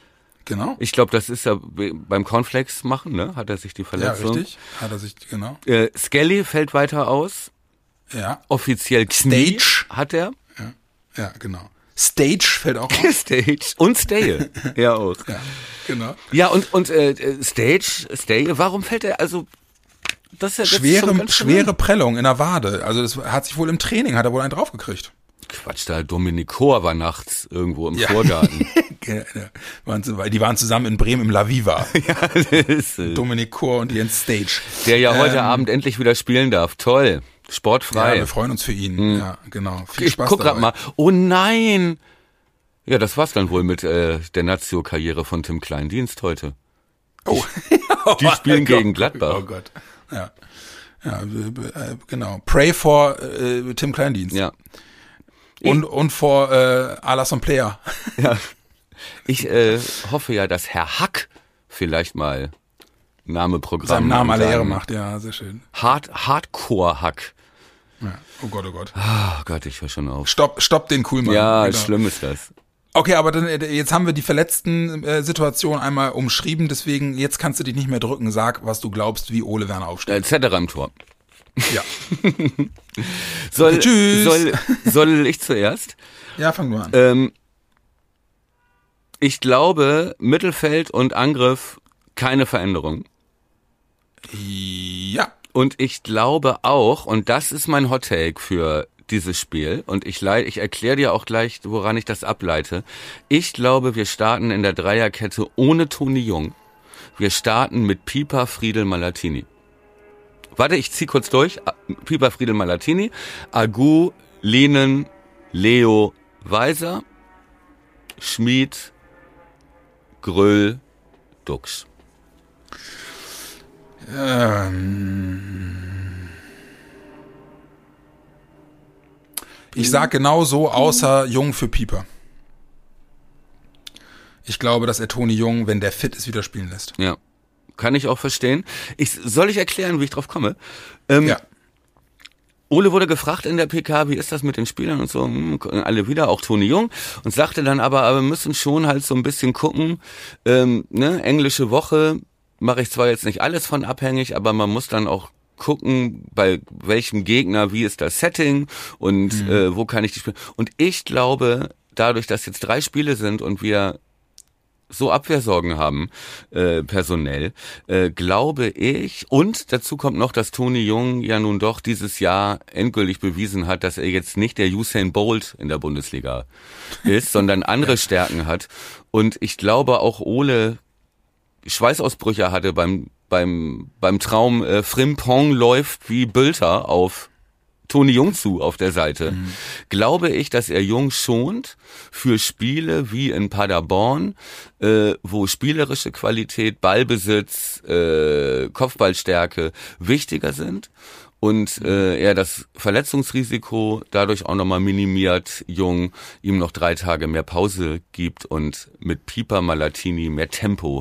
Genau. Ich glaube, das ist ja beim Cornflakes machen, ne? Hat er sich die Verletzung. Ja, richtig. Hat er sich, genau. Äh, Skelly fällt weiter aus. Ja. Offiziell Knie Stage. hat er. Ja, ja, genau. Stage fällt auch aus. Stage. Und Stay. Ja, auch. Ja, genau. Ja, und, und äh, Stage, Stay, warum fällt er, also das ist ja das ist Schwere, schon ganz schwere schön. Prellung in der Wade. Also das hat sich wohl im Training, hat er wohl einen draufgekriegt. Quatsch, da Dominik Kor war nachts irgendwo im Ja. Vorgarten. Die waren zusammen in Bremen im La Viva. Ja, das ist, äh, Dominik Kor und Jens Stage. der ja heute Ähm, Abend endlich wieder spielen darf. Toll. Ja, Sportfrei. wir freuen uns für ihn. Ja, genau. Viel ich Spaß guck grad dabei. mal. Oh nein. Ja, das war's dann wohl mit äh, der Nazio-Karriere von Tim Kleindienst heute. Oh. Die spielen Oh gegen Gott. Gladbach. Oh Gott. Ja. Ja, äh, genau. Pray for äh, Tim Kleindienst. Ja. Und, und for äh, Alasson Player. Ja. Ich äh, hoffe ja, dass Herr Hack vielleicht mal Name-Programm Seinem Namen alle und Ehre sagen, macht, ja, sehr schön. Hard, Hardcore-Hack. Ja. Oh Gott, oh Gott. Oh Gott, ich höre schon auf. Stopp, stopp den Kuhlmann. Ja, Genau. schlimm ist das. Okay, aber dann, äh, jetzt haben wir die verletzten äh, Situationen einmal umschrieben, deswegen jetzt kannst du dich nicht mehr drücken. Sag, was du glaubst, wie Ole Werner aufsteht. Äh, Zetterer im Tor. Ja. Soll, Okay, tschüss. soll, soll ich zuerst? Ja, fang nur an. Ähm, ich glaube, Mittelfeld und Angriff keine Veränderung. Ja. Und ich glaube auch, und das ist mein Hot Take für dieses Spiel, und ich, lei- ich erkläre dir auch gleich, woran ich das ableite. Ich glaube, wir starten in der Dreierkette ohne Toni Jung. Wir starten mit Pieper, Friedel, Malatini. Warte, ich zieh kurz durch. Pieper, Friedel, Malatini, Agu, Lehnen, Leo, Weiser, Schmid, Gröll, Dux. Ähm, ich sag genau so, außer Jung für Pieper. Ich glaube, dass er Toni Jung, wenn der fit ist, wieder spielen lässt. Ja, kann ich auch verstehen. Ich, soll ich erklären, wie ich drauf komme? Ähm, Ja. Ole wurde gefragt in der P K, wie ist das mit den Spielern und so, hm, alle wieder, auch Toni Jung, und sagte dann aber, aber wir müssen schon halt so ein bisschen gucken, ähm, ne, englische Woche, mache ich zwar jetzt nicht alles von abhängig, aber man muss dann auch gucken, bei welchem Gegner, wie ist das Setting und Mhm. äh, wo kann ich die spielen. Und ich glaube, dadurch, dass jetzt drei Spiele sind und wir so Abwehrsorgen haben, äh, personell, äh, glaube ich, und dazu kommt noch, dass Toni Jung ja nun doch dieses Jahr endgültig bewiesen hat, dass er jetzt nicht der Usain Bolt in der Bundesliga ist, sondern andere Stärken hat. Und ich glaube auch Ole Schweißausbrüche hatte beim beim beim Traum, äh, Frimpong läuft wie Bülter auf Toni Jung zu auf der Seite, mhm. glaube ich, dass er Jung schont für Spiele wie in Paderborn, äh, wo spielerische Qualität, Ballbesitz, äh, Kopfballstärke wichtiger sind und äh, er das Verletzungsrisiko dadurch auch nochmal minimiert, Jung ihm noch drei Tage mehr Pause gibt und mit Pieper, Malatini mehr Tempo.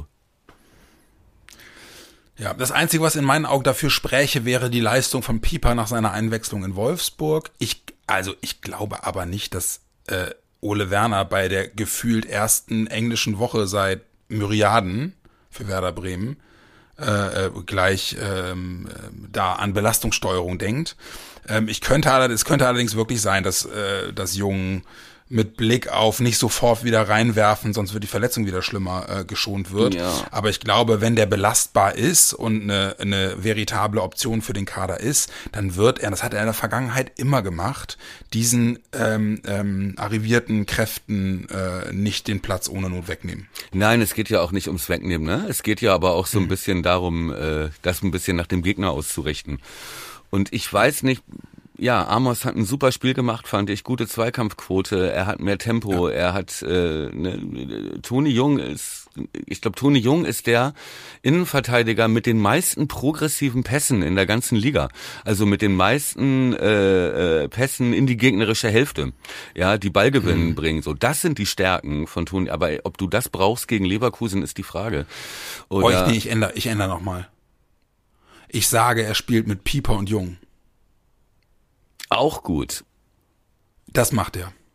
Ja, das Einzige, was in meinen Augen dafür spräche, wäre die Leistung von Pieper nach seiner Einwechslung in Wolfsburg. Ich, also ich glaube aber nicht, dass äh, Ole Werner bei der gefühlt ersten englischen Woche seit Myriaden für Werder Bremen äh, gleich ähm, da an Belastungssteuerung denkt. Ähm, ich könnte allerdings, es könnte allerdings wirklich sein, dass äh, das Jungen mit Blick auf nicht sofort wieder reinwerfen, sonst wird die Verletzung wieder schlimmer, äh, geschont wird. Ja. Aber ich glaube, wenn der belastbar ist und eine, eine veritable Option für den Kader ist, dann wird er, das hat er in der Vergangenheit immer gemacht, diesen ähm, ähm, arrivierten Kräften äh, nicht den Platz ohne Not wegnehmen. Nein, es geht ja auch nicht ums Wegnehmen, ne? Es geht ja aber auch so ein bisschen darum, äh, das ein bisschen nach dem Gegner auszurichten. Und ich weiß nicht, ja, Amos hat ein super Spiel gemacht, fand ich, gute Zweikampfquote, er hat mehr Tempo, ja. er hat, äh, ne, Toni Jung ist, ich glaube, Toni Jung ist der Innenverteidiger mit den meisten progressiven Pässen in der ganzen Liga, also mit den meisten äh, äh, Pässen in die gegnerische Hälfte, ja, die Ballgewinnen mhm. bringen, so, das sind die Stärken von Toni, aber ob du das brauchst gegen Leverkusen, ist die Frage. Oder oh, ich, nee, ich ändere, ich ändere nochmal. Ich sage, er spielt mit Pieper und Jung. Auch gut. Das macht er.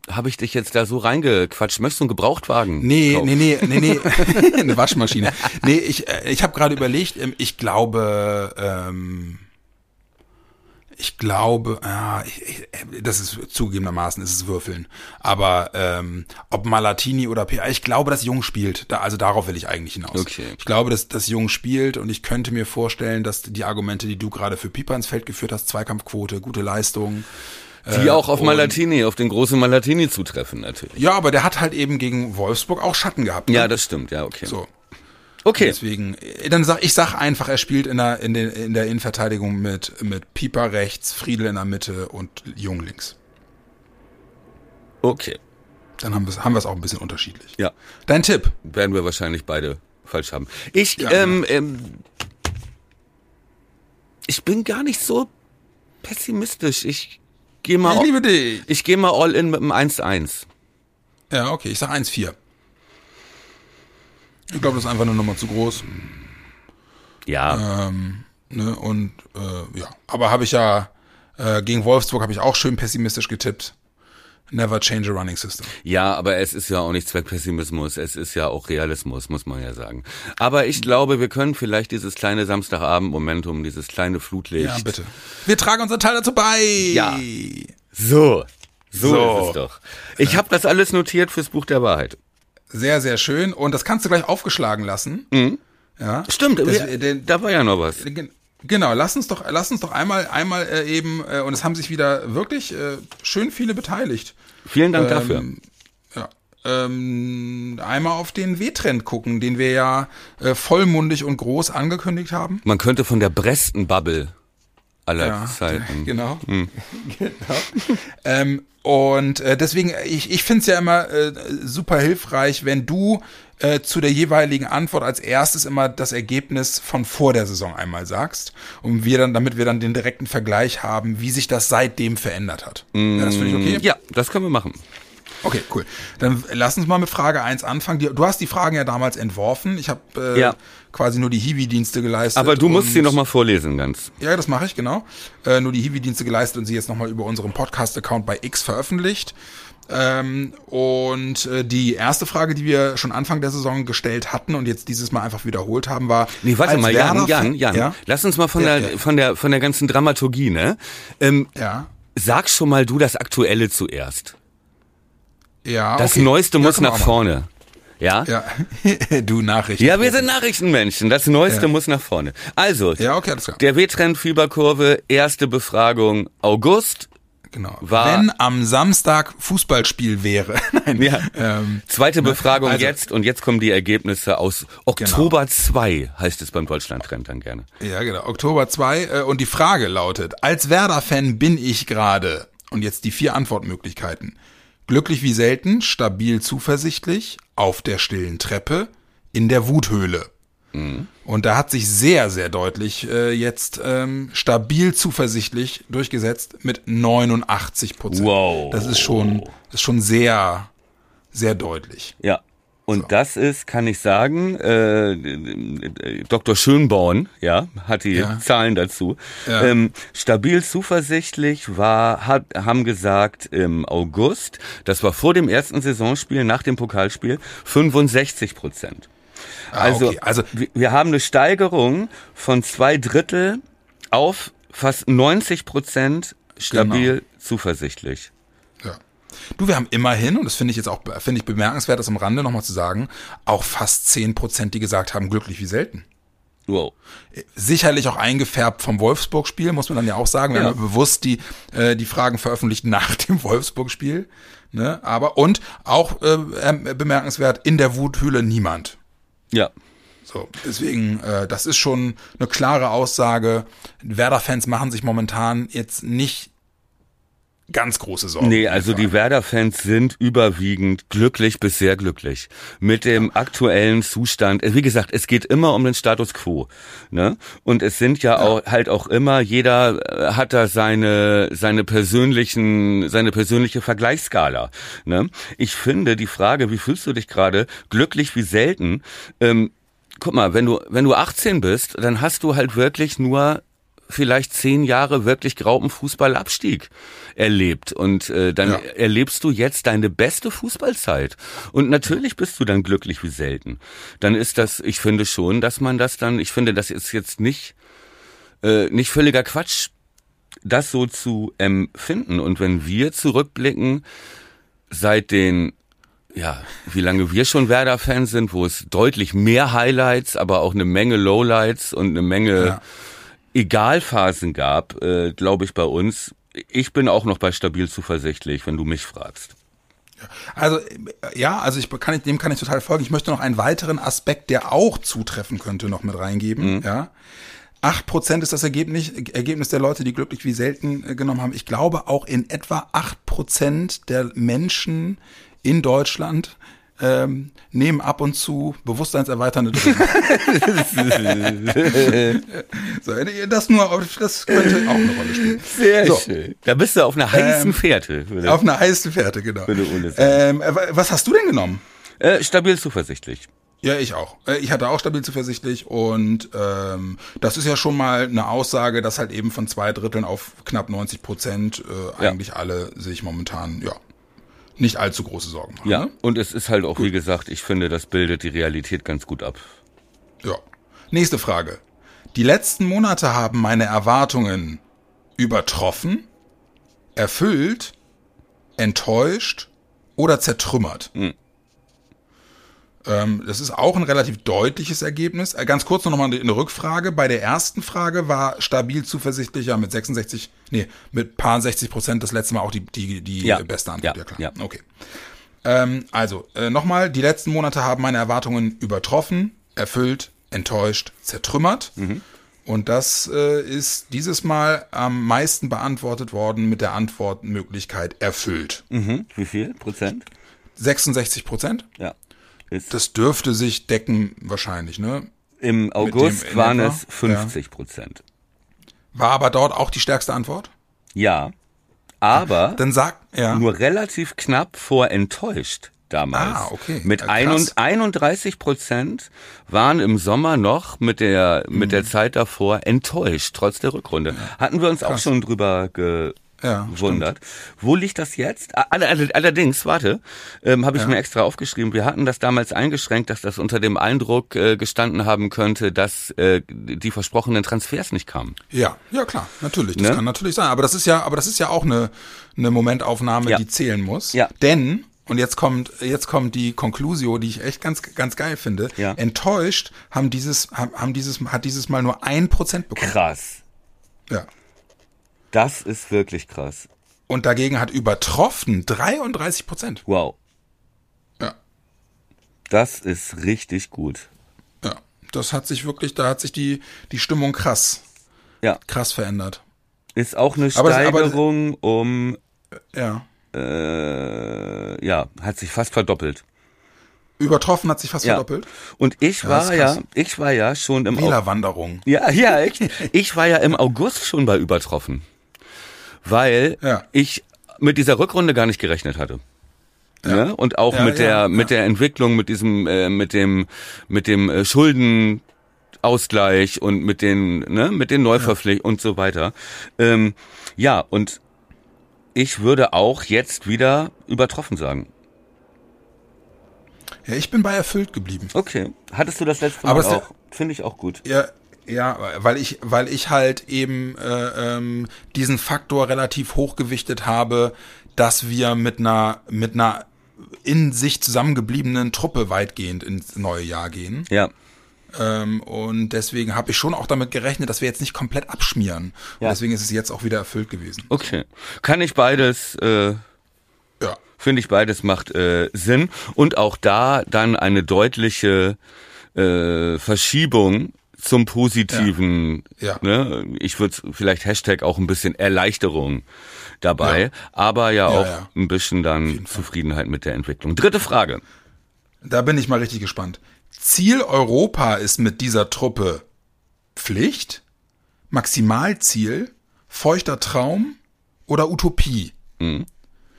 habe ich dich jetzt da so reingequatscht? Möchtest du einen Gebrauchtwagen? Nee, kaufen? nee, nee, nee, nee, eine Waschmaschine. Nee, ich, ich habe gerade überlegt, ich glaube, ähm, ich glaube, ja, ich, ich, das ist zugegebenermaßen, ist es Würfeln, aber ähm, ob Malatini oder P A, ich glaube, dass Jung spielt, da, also darauf will ich eigentlich hinaus. Okay. Ich glaube, dass das Jung spielt und ich könnte mir vorstellen, dass die Argumente, die du gerade für Pieper ins Feld geführt hast, Zweikampfquote, gute Leistung, die auch auf Malatini, auf den großen Malatini zutreffen natürlich. Ja, aber der hat halt eben gegen Wolfsburg auch Schatten gehabt. Ne? Ja, das stimmt, ja, okay. So. Okay. Deswegen, dann sag ich sag einfach, er spielt in der in, den, in der Innenverteidigung mit mit Pieper rechts, Friedl in der Mitte und Jung links. Okay. Dann haben wir haben wir es auch ein bisschen unterschiedlich. Ja. Dein Tipp? Werden wir wahrscheinlich beide falsch haben. Ich Ja. ähm, ähm, ich bin gar nicht so pessimistisch. Ich gehe mal Ich liebe dich. ich gehe mal all in mit einem eins eins. Ja, okay, ich sag eins vier. Ich glaube, das ist einfach eine Nummer zu groß. Ja. Ähm, ne, und äh, ja, aber habe ich ja äh, gegen Wolfsburg habe ich auch schön pessimistisch getippt. Never change a running system. Ja, aber es ist ja auch nicht Zweckpessimismus, es ist ja auch Realismus, muss man ja sagen. Aber ich glaube, wir können vielleicht dieses kleine Samstagabend-Momentum, dieses kleine Flutlicht. Ja, bitte. Wir tragen unseren Teil dazu bei. Ja. So, so, So. ist es doch. Ich habe das alles notiert fürs Buch der Wahrheit. Sehr, sehr schön. Und das kannst du gleich aufgeschlagen lassen. Mhm. Ja. Stimmt, Das, wir, den, da war ja noch was. Genau, lass uns doch, lass uns doch einmal, einmal äh, eben, äh, und es haben sich wieder wirklich äh, schön viele beteiligt. Vielen Dank ähm, dafür. Ja, ähm, einmal auf den W-Trend gucken, den wir ja äh, vollmundig und groß angekündigt haben. Man könnte von der Bresten-Bubble aller Ja, Zeiten. genau. genau. ähm, und äh, deswegen, ich, ich finde es ja immer äh, super hilfreich, wenn du äh, zu der jeweiligen Antwort als erstes immer das Ergebnis von vor der Saison einmal sagst. Und wir dann, damit wir dann den direkten Vergleich haben, wie sich das seitdem verändert hat. Mm, ja, das finde ich okay? Ja, das können wir machen. Okay, cool. Dann lass uns mal mit Frage eins anfangen. Die, du hast die Fragen ja damals entworfen. Ich habe äh, Ja. quasi nur die Hiwi-Dienste geleistet. Aber du musst und- sie nochmal vorlesen, ganz. Ja, das mache ich, genau. Äh, nur die Hiwi-Dienste geleistet und sie jetzt nochmal über unseren Podcast-Account bei X veröffentlicht. Ähm, und äh, die erste Frage, die wir schon Anfang der Saison gestellt hatten und jetzt dieses Mal einfach wiederholt haben, war... Nee, warte als mal, Jan, Werder- Jan, Jan, Ja? lass uns mal von Ja, der, ja. von der, von der ganzen Dramaturgie, ne? Ähm, Ja. sag schon mal du das Aktuelle zuerst. Ja, Das okay. Neueste Ja, muss können wir nach auch machen. vorne. Ja? Ja, du Nachrichten. Ja, wir sind Nachrichtenmenschen. Das Neueste Ja. muss nach vorne. Also, Ja, okay, alles klar. der W-Trend-Fieberkurve, erste Befragung August. Genau. war- Wenn am Samstag Fußballspiel wäre. Nein. Ja. Ähm, Zweite Befragung also- jetzt und jetzt kommen die Ergebnisse aus Oktober zwei, heißt es beim Deutschland-Trend dann gerne. Ja, genau. Oktober zwei. Äh, und die Frage lautet, als Werder-Fan bin ich gerade, und jetzt die vier Antwortmöglichkeiten. Glücklich wie selten, stabil zuversichtlich, auf der stillen Treppe, in der Wuthöhle. Mhm. Und da hat sich sehr, sehr deutlich äh, jetzt ähm, stabil zuversichtlich durchgesetzt mit neunundachtzig Prozent. Wow. Das ist schon, das ist schon sehr, sehr deutlich. Ja. Und So. das ist, kann ich sagen, äh, Doktor Schönborn, ja, hat die Ja. Zahlen dazu. Ja. Ähm, stabil zuversichtlich war, hat, haben gesagt im August, das war vor dem ersten Saisonspiel, nach dem Pokalspiel, fünfundsechzig Prozent. Ah, Also, okay. Also wir, wir haben eine Steigerung von zwei Drittel auf fast neunzig Prozent stabil Genau. zuversichtlich. ja. Du, wir haben immerhin, und das finde ich jetzt auch finde ich bemerkenswert, das am Rande nochmal zu sagen, auch fast zehn Prozent, die gesagt haben, glücklich wie selten. Wow. Sicherlich auch eingefärbt vom Wolfsburg-Spiel, muss man dann ja auch sagen. Wir Ja. haben ja bewusst die, äh, die Fragen veröffentlicht nach dem Wolfsburg-Spiel. Ne? Aber, und auch äh, äh, bemerkenswert, in der Wuthöhle niemand. Ja. So, deswegen, äh, das ist schon eine klare Aussage. Werder-Fans machen sich momentan jetzt nicht ganz große Sorgen. Nee, also die Werder-Fans sind überwiegend glücklich bis sehr glücklich mit dem aktuellen Zustand. Wie gesagt, es geht immer um den Status quo, ne? Und es sind ja, ja. auch halt auch immer, jeder hat da seine seine persönlichen seine persönliche Vergleichsskala, ne? Ich finde die Frage, wie fühlst du dich gerade, glücklich wie selten? Ähm, guck mal, wenn du wenn du achtzehn bist, dann hast du halt wirklich nur vielleicht zehn Jahre wirklich Graupenfußballabstieg erlebt und äh, dann ja. erlebst du jetzt deine beste Fußballzeit und natürlich bist du dann glücklich wie selten. Dann ist das, ich finde schon, dass man das dann, ich finde, das ist jetzt nicht äh, nicht völliger Quatsch, das so zu empfinden. Und wenn wir zurückblicken, seit den, ja, wie lange wir schon Werder-Fans sind, wo es deutlich mehr Highlights, aber auch eine Menge Lowlights und eine Menge ja. Egalphasen gab, äh, glaube ich, bei uns. Ich bin auch noch bei stabil zuversichtlich, wenn du mich fragst. Also, ja, also ich kann, dem kann ich total folgen. Ich möchte noch einen weiteren Aspekt, der auch zutreffen könnte, noch mit reingeben, mhm. ja. Acht Prozent ist das Ergebnis, Ergebnis der Leute, die glücklich wie selten äh, genommen haben. Ich glaube, auch in etwa acht Prozent der Menschen in Deutschland ähm, nehmen ab und zu bewusstseinserweiternde Drogen. So, das nur, das könnte auch eine Rolle spielen. Sehr so. schön. Da bist du auf einer heißen ähm, Fährte. Würde, auf einer heißen Fährte, genau. Würde ohne ähm, was hast du denn genommen? Äh, stabil zuversichtlich. Ja, ich auch. Ich hatte auch stabil zuversichtlich und ähm, das ist ja schon mal eine Aussage, dass halt eben von zwei Dritteln auf knapp neunzig Prozent äh, eigentlich ja. alle sich momentan, ja, nicht allzu große Sorgen machen. Ja, ne? Und es ist halt auch, gut. wie gesagt, ich finde, das bildet die Realität ganz gut ab. Ja. Nächste Frage. Die letzten Monate haben meine Erwartungen übertroffen, erfüllt, enttäuscht oder zertrümmert. Hm. Das ist auch ein relativ deutliches Ergebnis. Ganz kurz noch mal eine Rückfrage. Bei der ersten Frage war stabil zuversichtlicher mit sechsundsechzig, nee, mit paar sechzig Prozent das letzte Mal auch die, die, die ja. beste Antwort. Ja, ja klar. Ja. Okay. Ähm, also, äh, nochmal, die letzten Monate haben meine Erwartungen übertroffen, erfüllt, enttäuscht, zertrümmert. Mhm. Und das äh, ist dieses Mal am meisten beantwortet worden mit der Antwortmöglichkeit erfüllt. Mhm. Wie viel Prozent? sechsundsechzig Prozent. Ja. Das dürfte sich decken wahrscheinlich, ne? Im August waren es fünfzig Prozent. Ja. War aber dort auch die stärkste Antwort? Ja, aber dann sag, ja. nur relativ knapp vor enttäuscht damals. Ah, okay. Mit ja, einunddreißig Prozent waren im Sommer noch mit der mit mhm. der Zeit davor enttäuscht, trotz der Rückrunde. Ja. Hatten wir uns krass. auch schon drüber ge Ja, wundert. Wo liegt das jetzt? Allerdings, warte, ähm, habe ich ja. mir extra aufgeschrieben, wir hatten das damals eingeschränkt, dass das unter dem Eindruck äh, gestanden haben könnte, dass äh, die versprochenen Transfers nicht kamen. Ja, ja klar, natürlich, das ne? kann natürlich sein. Aber das ist ja, aber das ist ja auch eine, eine Momentaufnahme, ja. die zählen muss. Ja. Denn, und jetzt kommt, jetzt kommt die Conclusio, die ich echt ganz, ganz geil finde. Ja. Enttäuscht haben dieses, haben dieses, hat dieses Mal nur ein Prozent bekommen. Krass. Ja. Das ist wirklich krass. Und dagegen hat übertroffen dreiunddreißig Prozent. Wow. Ja. Das ist richtig gut. Ja, das hat sich wirklich, da hat sich die, die Stimmung krass, ja. krass verändert. Ist auch eine aber Steigerung aber, um, ja. Äh, ja, hat sich fast verdoppelt. Übertroffen hat sich fast ja. verdoppelt. Und ich war ja, ich war ja schon im Wählerwanderung. Ja, ja, echt. Ich war ja im August schon bei übertroffen. Weil ja. ich mit dieser Rückrunde gar nicht gerechnet hatte. Ja. Ne? Und auch ja, mit der ja, mit ja. der Entwicklung, mit diesem äh, mit dem mit dem äh, Schuldenausgleich und mit den ne mit den Neuverpflichtungen ja. und so weiter. Ähm, ja, und ich würde auch jetzt wieder übertroffen sagen. Ja, ich bin bei erfüllt geblieben. Okay. Hattest du das letzte Mal auch? Finde ich auch gut. Ja. Ja, weil ich, weil ich halt eben äh, ähm, diesen Faktor relativ hochgewichtet habe, dass wir mit einer mit einer in sich zusammengebliebenen Truppe weitgehend ins neue Jahr gehen. Ja. Ähm, und deswegen habe ich schon auch damit gerechnet, dass wir jetzt nicht komplett abschmieren. Ja. Und deswegen ist es jetzt auch wieder erfüllt gewesen. Okay. Kann ich beides. Äh ja. Finde ich beides macht äh, Sinn und auch da dann eine deutliche äh, Verschiebung zum Positiven, ja. Ja. Ne? Ich würde vielleicht Hashtag auch ein bisschen Erleichterung dabei, ja. aber ja, ja auch ja. ein bisschen dann Zufriedenheit mit der Entwicklung. Dritte Frage. Da bin ich mal richtig gespannt. Ziel Europa ist mit dieser Truppe Pflicht, Maximalziel, feuchter Traum oder Utopie? Mhm.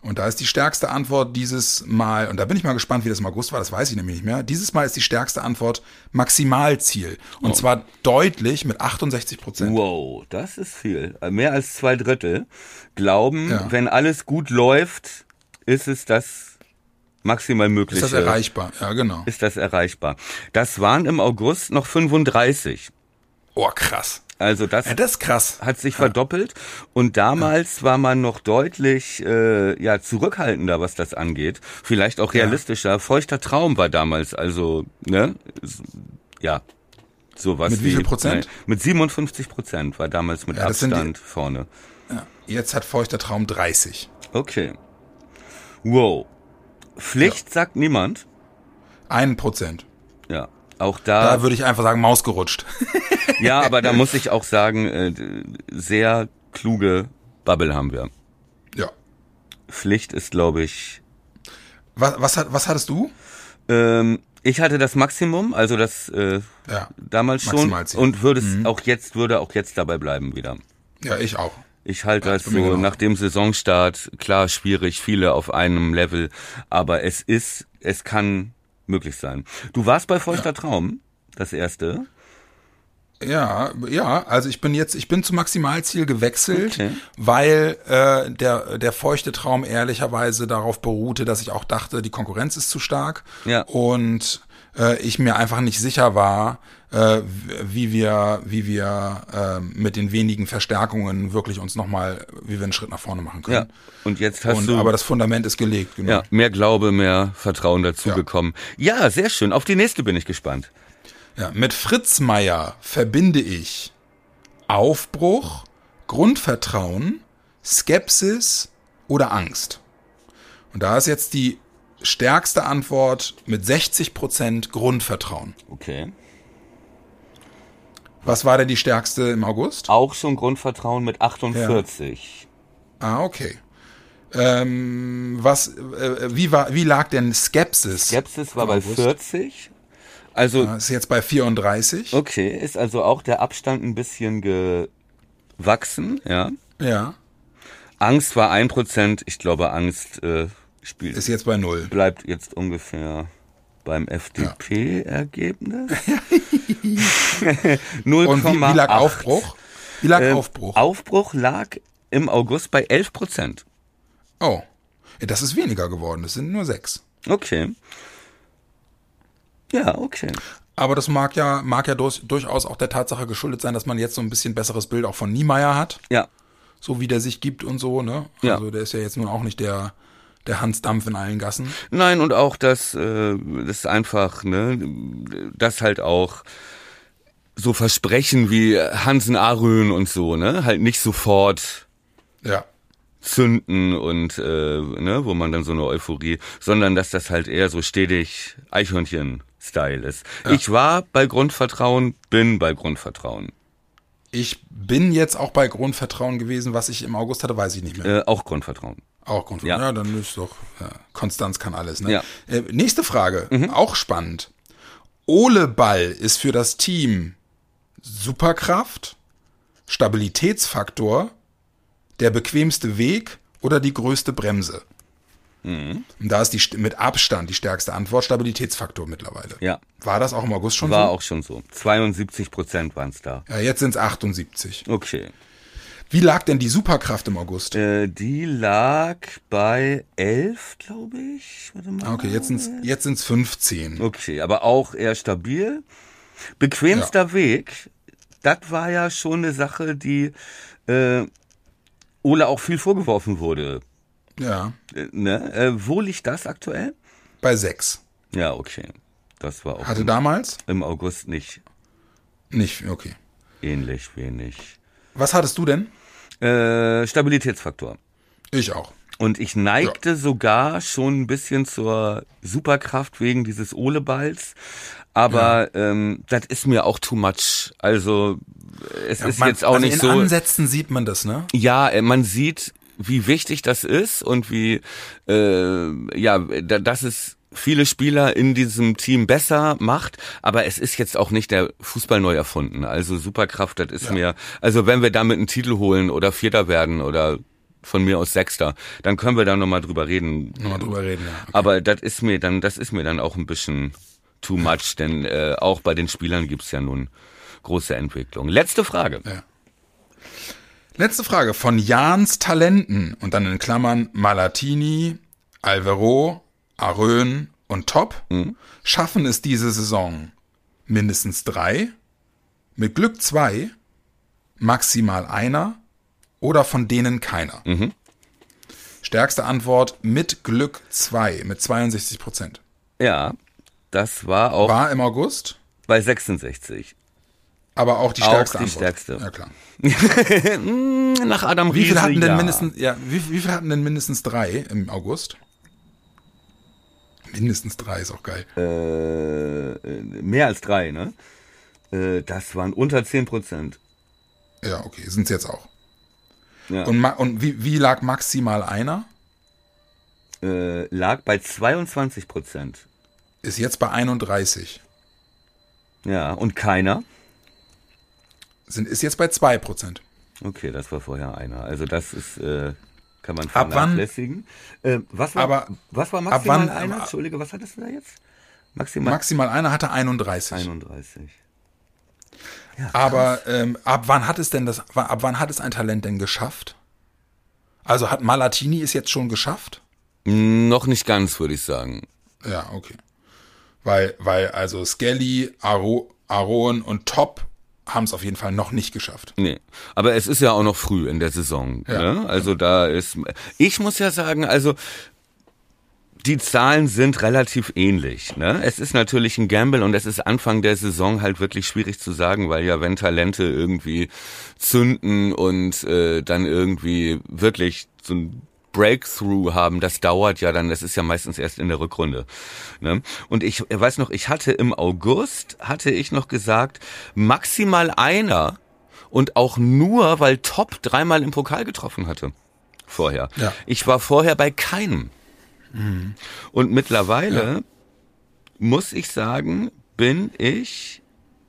Und da ist die stärkste Antwort dieses Mal, und da bin ich mal gespannt, wie das im August war, das weiß ich nämlich nicht mehr. Dieses Mal ist die stärkste Antwort Maximalziel. Und oh. zwar deutlich mit achtundsechzig Prozent. Wow, das ist viel. Mehr als zwei Drittel glauben, Ja. wenn alles gut läuft, ist es das maximal Mögliche. Ist das erreichbar? Ja, genau. Ist das erreichbar. Das waren im August noch fünfunddreißig. Oh, krass. Also das, ja, das ist krass. hat sich ja. verdoppelt. Und damals ja. war man noch deutlich äh, ja zurückhaltender, was das angeht. Vielleicht auch realistischer. Ja. Feuchter Traum war damals, also ne, ja, sowas. Mit wie viel Prozent? Ne, mit siebenundfünfzig Prozent war damals mit ja, Abstand die, vorne. Ja. Jetzt hat Feuchter Traum dreißig. Okay. Wow. Pflicht ja. sagt niemand. Ein Prozent. Ja. Auch da, da würde ich einfach sagen, Maus gerutscht. Ja, aber da muss ich auch sagen, äh, sehr kluge Bubble haben wir. Ja. Pflicht ist, glaube ich. Was, was, hat, was hattest du? Ähm, ich hatte das Maximum, also das äh, ja. damals schon und würde es mhm. auch jetzt würde auch jetzt dabei bleiben wieder. Ja, ich auch. Ich halte ja, das so nach dem Saisonstart, klar schwierig, viele auf einem Level, aber es ist, es kann möglich sein. Du warst bei Feuchter ja. Traum, das erste. Ja, ja, also ich bin jetzt, ich bin zum Maximalziel gewechselt, okay. weil äh, der der feuchte Traum ehrlicherweise darauf beruhte, dass ich auch dachte, die Konkurrenz ist zu stark ja. und äh, ich mir einfach nicht sicher war, äh, wie wir wie wir äh, mit den wenigen Verstärkungen wirklich uns nochmal, wie wir einen Schritt nach vorne machen können. Ja. Und jetzt hast und, du, aber das Fundament ist gelegt. Genau. Ja, mehr Glaube, mehr Vertrauen dazu ja. bekommen. Ja, sehr schön. Auf die nächste bin ich gespannt. Ja, mit Fritz Meier verbinde ich Aufbruch, Grundvertrauen, Skepsis oder Angst. Und da ist jetzt die stärkste Antwort mit sechzig Prozent Grundvertrauen. Okay. Was war denn die stärkste im August? Auch schon Grundvertrauen mit achtundvierzig. Ja. Ah, okay. Ähm, was, äh, wie war, wie lag denn Skepsis? Skepsis war bei vierzig. Also ja, ist jetzt bei vierunddreißig. Okay, ist also auch der Abstand ein bisschen gewachsen, ja. Ja. Angst war ein Prozent. Ich glaube, Angst äh, spielt. Ist jetzt bei null. Bleibt jetzt ungefähr beim F D P-Ergebnis. null Komma acht. Und wie, wie lag Aufbruch? Wie lag äh, Aufbruch? Aufbruch lag im August bei elf Prozent. Oh, ja, das ist weniger geworden. Das sind nur sechs. Okay. Ja, okay. Aber das mag ja, mag ja durch, durchaus auch der Tatsache geschuldet sein, dass man jetzt so ein bisschen besseres Bild auch von Niemeyer hat. Ja. So wie der sich gibt und so, ne? Ja. Also der ist ja jetzt nun auch nicht der, der Hans Dampf in allen Gassen. Nein, und auch das, äh, das ist einfach, ne, das halt auch so Versprechen wie Hansen Aarön und so, ne, halt nicht sofort ja. zünden und, äh, ne, wo man dann so eine Euphorie, sondern dass das halt eher so stetig Eichhörnchen-Style ist. Ja. Ich war bei Grundvertrauen, bin bei Grundvertrauen. Ich bin jetzt auch bei Grundvertrauen gewesen, was ich im August hatte, weiß ich nicht mehr. Äh, auch Grundvertrauen. Auch Grundvertrauen, ja, ja dann ist doch, ja, Konstanz kann alles, ne? Ja. Äh, nächste Frage, mhm. auch spannend. Ole Ball ist für das Team Superkraft, Stabilitätsfaktor, der bequemste Weg oder die größte Bremse? Mhm. Und da ist die mit Abstand die stärkste Antwort Stabilitätsfaktor mittlerweile. Ja. War das auch im August schon War so? War auch schon so. zweiundsiebzig Prozent waren es da. Ja, jetzt sind es achtundsiebzig. Okay. Wie lag denn die Superkraft im August? Äh, die lag bei elf, glaube ich. Warte mal. Okay, jetzt sind's jetzt sind's fünfzehn. Okay, aber auch eher stabil. Bequemster ja. Weg, das war ja schon eine Sache, die äh, Ole auch viel vorgeworfen wurde. Ja. Äh, ne? äh, wo liegt das aktuell? Bei sechs. Ja, okay. Das war auch. Hatte im, damals? Im August nicht. Nicht, okay. Ähnlich wenig. Was hattest du denn? Äh, Stabilitätsfaktor. Ich auch. Und ich neigte ja. sogar schon ein bisschen zur Superkraft wegen dieses Ole-Balls. Aber ja. ähm, das ist mir auch too much. Also es ja, ist man, jetzt auch also nicht in so. In Ansätzen sieht man das, ne? Ja, man sieht, wie wichtig das ist und wie, äh, ja, dass es viele Spieler in diesem Team besser macht, aber es ist jetzt auch nicht der Fußball neu erfunden. Also Superkraft, das ist ja. mir, also wenn wir damit einen Titel holen oder Vierter werden oder von mir aus Sechster. Dann können wir da nochmal drüber reden. Nochmal drüber reden, ja. Okay. Aber das ist mir dann, das ist mir dann auch ein bisschen too much, denn äh, auch bei den Spielern gibt's ja nun große Entwicklung. Letzte Frage. Ja. Letzte Frage von Jans Talenten und dann in Klammern Malatini, Alvaro, Arön und Top mhm. schaffen es diese Saison mindestens drei, mit Glück zwei, maximal einer oder von denen keiner. Mhm. Stärkste Antwort mit Glück zwei, mit zweiundsechzig Prozent. Ja, das war auch... War im August? Bei sechsundsechzig. Aber auch die stärkste auch die Antwort. Stärkste. Ja, klar. Nach Adam Wie Riese, viel hatten denn ja. mindestens, ja, wie, wie viel hatten denn mindestens drei im August? Mindestens drei ist auch geil. Äh, mehr als drei, ne? Äh, das waren unter zehn Prozent. Ja, okay, sind's jetzt auch. Ja. Und, ma- und wie, wie lag maximal einer? Äh, lag bei zweiundzwanzig Prozent. Ist jetzt bei einunddreißig. Ja, und keiner? Sind, ist jetzt bei zwei Prozent. Okay, das war vorher einer. Also das ist, äh, kann man Ab wann? vernachlässigen. Äh, was war, Aber was war maximal wann- einer? ab- Entschuldige, was hattest du da jetzt? Maximal, Maximal einer hatte einunddreißig. einunddreißig. Ja, Aber ähm, ab wann hat es denn das, ab wann hat es ein Talent denn geschafft? Also hat Malatini es jetzt schon geschafft? noch nicht ganz, würde ich sagen. Ja, okay. Weil, weil also Skelly, Aro, Aron und Top haben es auf jeden Fall noch nicht geschafft. Nee, aber es ist ja auch noch früh in der Saison. Ja. Ne? Also da ist, ich muss ja sagen, also die Zahlen sind relativ ähnlich. Ne? Es ist natürlich ein Gamble und es ist Anfang der Saison halt wirklich schwierig zu sagen, weil ja wenn Talente irgendwie zünden und äh, dann irgendwie wirklich so ein Breakthrough haben, das dauert ja dann, das ist ja meistens erst in der Rückrunde. Ne? Und ich weiß noch, ich hatte im August, hatte ich noch gesagt, maximal einer und auch nur, weil Top dreimal im Pokal getroffen hatte vorher. Ja. Ich war vorher bei keinem. Mhm. Und mittlerweile, ja. muss ich sagen, bin ich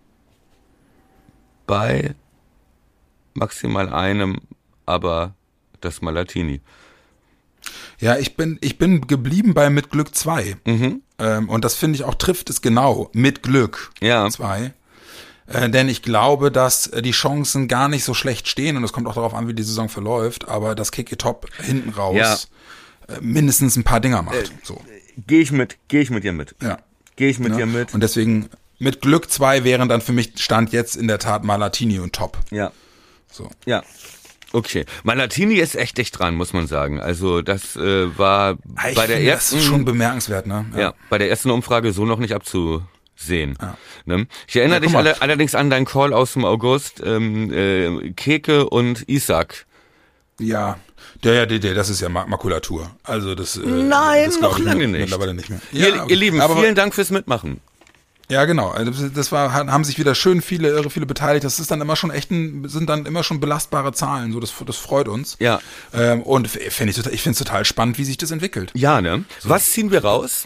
bei maximal einem, aber das Malatini. Ja, ich bin, ich bin geblieben bei mit Glück zwei. Mhm. Ähm, und das finde ich auch, trifft es genau. Mit Glück Ja. zwei. Äh, denn ich glaube, dass äh, die Chancen gar nicht so schlecht stehen und es kommt auch darauf an, wie die Saison verläuft, aber dass Keke Top hinten raus Ja. äh, mindestens ein paar Dinger macht. So. Gehe ich mit, gehe ich mit dir mit. Ja. Gehe ich mit Ne? dir mit. Und deswegen mit Glück zwei wären dann für mich Stand jetzt in der Tat Malatini und Top. Ja. So. Ja. Okay. Malatini ist echt dicht dran, muss man sagen. Also das äh, war Ich bei der finde, ersten das ist schon bemerkenswert, ne? ja. bei der ersten Umfrage so noch nicht abzusehen. Ja. Ne? Ich erinnere Ja, guck dich mal. alle, allerdings an deinen Call aus dem August, ähm, äh, Keke und Isak. Ja, der, ja, der, der, das ist ja Ma- Makulatur. Also das. Äh, Nein, das glaub noch ich lange mit- nicht. Mittlerweile nicht mehr. ihr, Ja, okay. ihr Lieben, Aber, vielen Dank fürs Mitmachen. Ja, genau. Also das- Das war, haben sich wieder schön viele, irre viele beteiligt. Das ist dann immer schon echt, ein, sind dann immer schon belastbare Zahlen. So, das, das freut uns. Ja. Ähm, und finde ich, total- ich finde es total spannend, wie sich das entwickelt. Ja, ne? Was ziehen wir raus?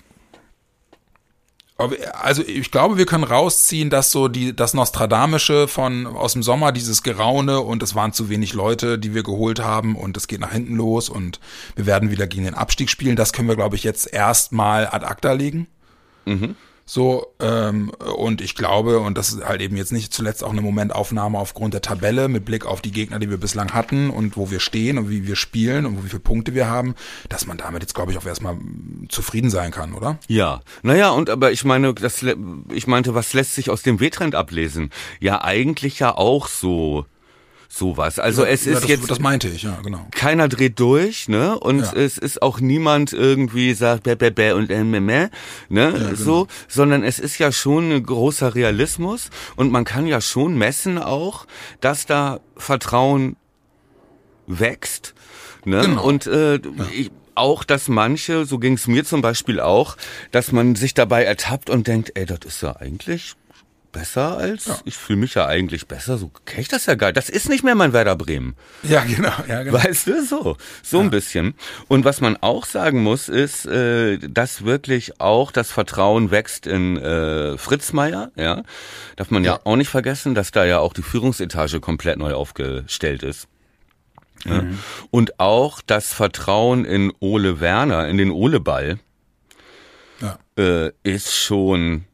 Aber, also ich glaube, wir können rausziehen, dass so die das Nostradamische von aus dem Sommer, dieses Geraune und es waren zu wenig Leute, die wir geholt haben und es geht nach hinten los und wir werden wieder gegen den Abstieg spielen. Das können wir, glaube ich, jetzt erstmal ad acta legen. Mhm. So, ähm, und ich glaube, und das ist halt eben jetzt nicht zuletzt auch eine Momentaufnahme aufgrund der Tabelle mit Blick auf die Gegner, die wir bislang hatten und wo wir stehen und wie wir spielen und wie viele Punkte wir haben, dass man damit jetzt, glaube ich, auch erstmal zufrieden sein kann, oder? Ja, naja, und aber ich meine, das, ich meinte, was lässt sich aus dem W-Trend ablesen? Ja, eigentlich ja auch so sowas. Also es ja, ist das, jetzt das meinte ich, ja, genau. keiner dreht durch, ne? Und Ja. es ist auch niemand irgendwie sagt bäh, bäh, bäh und äh, meh, meh, ne? genau. So, sondern es ist ja schon ein großer Realismus und man kann ja schon messen auch, dass da Vertrauen wächst, ne? Genau. Und äh, ich, auch, dass manche, so ging es mir zum Beispiel auch, dass man sich dabei ertappt und denkt, ey, das ist ja eigentlich besser als, Ja. ich fühle mich ja eigentlich besser, so kenn ich das ja geil. Das ist nicht mehr mein Werder Bremen. Ja, genau, ja, genau. Weißt du, so, so ein bisschen. Und was man auch sagen muss, ist, äh, dass wirklich auch das Vertrauen wächst in äh, Fritz Meier, ja. Darf man ja. Ja. auch nicht vergessen, dass da ja auch die Führungsetage komplett neu aufgestellt ist. Ja. Mhm. Und auch das Vertrauen in Ole Werner, in den Ole-Ball, ja. äh, ist schon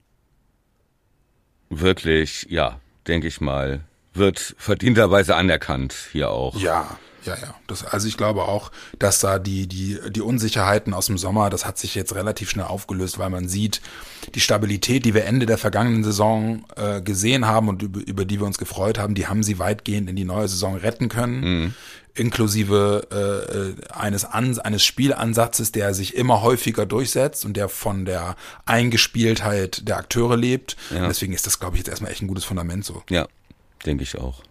wirklich, ja, denke ich mal, wird verdienterweise anerkannt hier auch. Ja, ja, ja. Das, also ich glaube auch, dass da die, die, die Unsicherheiten aus dem Sommer, das hat sich jetzt relativ schnell aufgelöst, weil man sieht, die Stabilität, die wir Ende der vergangenen Saison äh, gesehen haben und über, über die wir uns gefreut haben, die haben sie weitgehend in die neue Saison retten können. Mhm. Inklusive äh, eines, An- eines Spielansatzes, der sich immer häufiger durchsetzt und der von der Eingespieltheit der Akteure lebt. Ja. Deswegen ist das, glaube ich, jetzt erstmal echt ein gutes Fundament so. Ja, denke ich auch.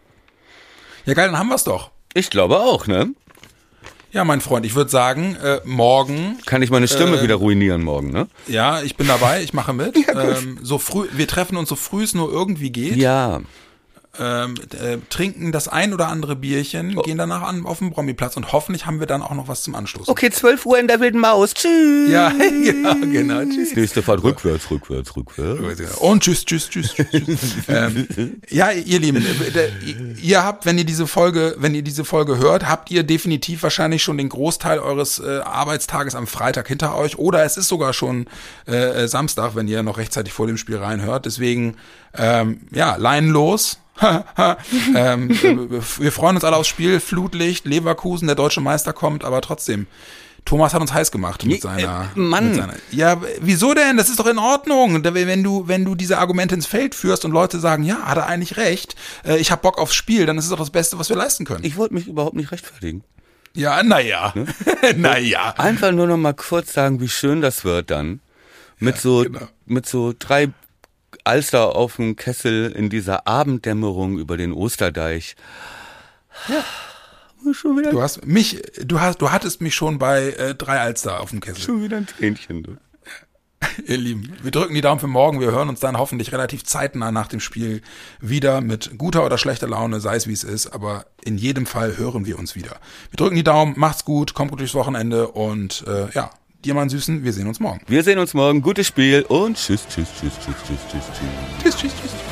Ja geil, dann haben wir es doch. Ich glaube auch, ne? Ja, mein Freund, ich würde sagen, äh, morgen... Kann ich meine Stimme äh, wieder ruinieren morgen, ne? Ja, ich bin dabei, ich mache mit. Ja, ähm, so früh, wir treffen uns so früh es nur irgendwie geht. Ja. Ähm, äh, trinken das ein oder andere Bierchen, oh. gehen danach an, auf den Bromiplatz und hoffentlich haben wir dann auch noch was zum Anstoßen. Okay, zwölf Uhr in der Wilden Maus. Tschüss. Ja, ja genau. Tschüss. Nächste Fahrt rückwärts, rückwärts, rückwärts. Und tschüss, tschüss, tschüss, tschüss. ähm, ja, ihr Lieben, ihr habt, wenn ihr diese Folge, wenn ihr diese Folge hört, habt ihr definitiv wahrscheinlich schon den Großteil eures äh, Arbeitstages am Freitag hinter euch oder es ist sogar schon äh, Samstag, wenn ihr noch rechtzeitig vor dem Spiel reinhört. Deswegen, ähm, ja, Leinen los. ähm, wir freuen uns alle aufs Spiel, Flutlicht, Leverkusen, der deutsche Meister kommt, aber trotzdem, Thomas hat uns heiß gemacht mit seiner, äh, Mann. mit seiner. Ja, wieso denn? Das ist doch in Ordnung. Wenn du, wenn du diese Argumente ins Feld führst und Leute sagen, ja, hat er eigentlich recht, äh, ich hab Bock aufs Spiel, dann ist es doch das Beste, was wir leisten können. Ich wollte mich überhaupt nicht rechtfertigen. Ja, naja. Ne? naja. Einfach nur noch mal kurz sagen, wie schön das wird dann. Mit ja, so, genau. mit so drei Alster auf dem Kessel in dieser Abenddämmerung über den Osterdeich. Ja. Schon wieder du hast mich, du hast, du hattest mich schon bei äh, drei Alster auf dem Kessel. Schon wieder ein Tränchen, du. Ihr Lieben, wir drücken die Daumen für morgen. Wir hören uns dann hoffentlich relativ zeitnah nach dem Spiel wieder mit guter oder schlechter Laune, sei es wie es ist. Aber in jedem Fall hören wir uns wieder. Wir drücken die Daumen, macht's gut, kommt gut durchs Wochenende und äh, ja. Dir, mein Süßen, wir sehen uns morgen. Wir sehen uns morgen. Gutes Spiel und tschüss, tschüss, tschüss, tschüss, tschüss, tschüss, tschüss. Tschüss, tschüss, tschüss.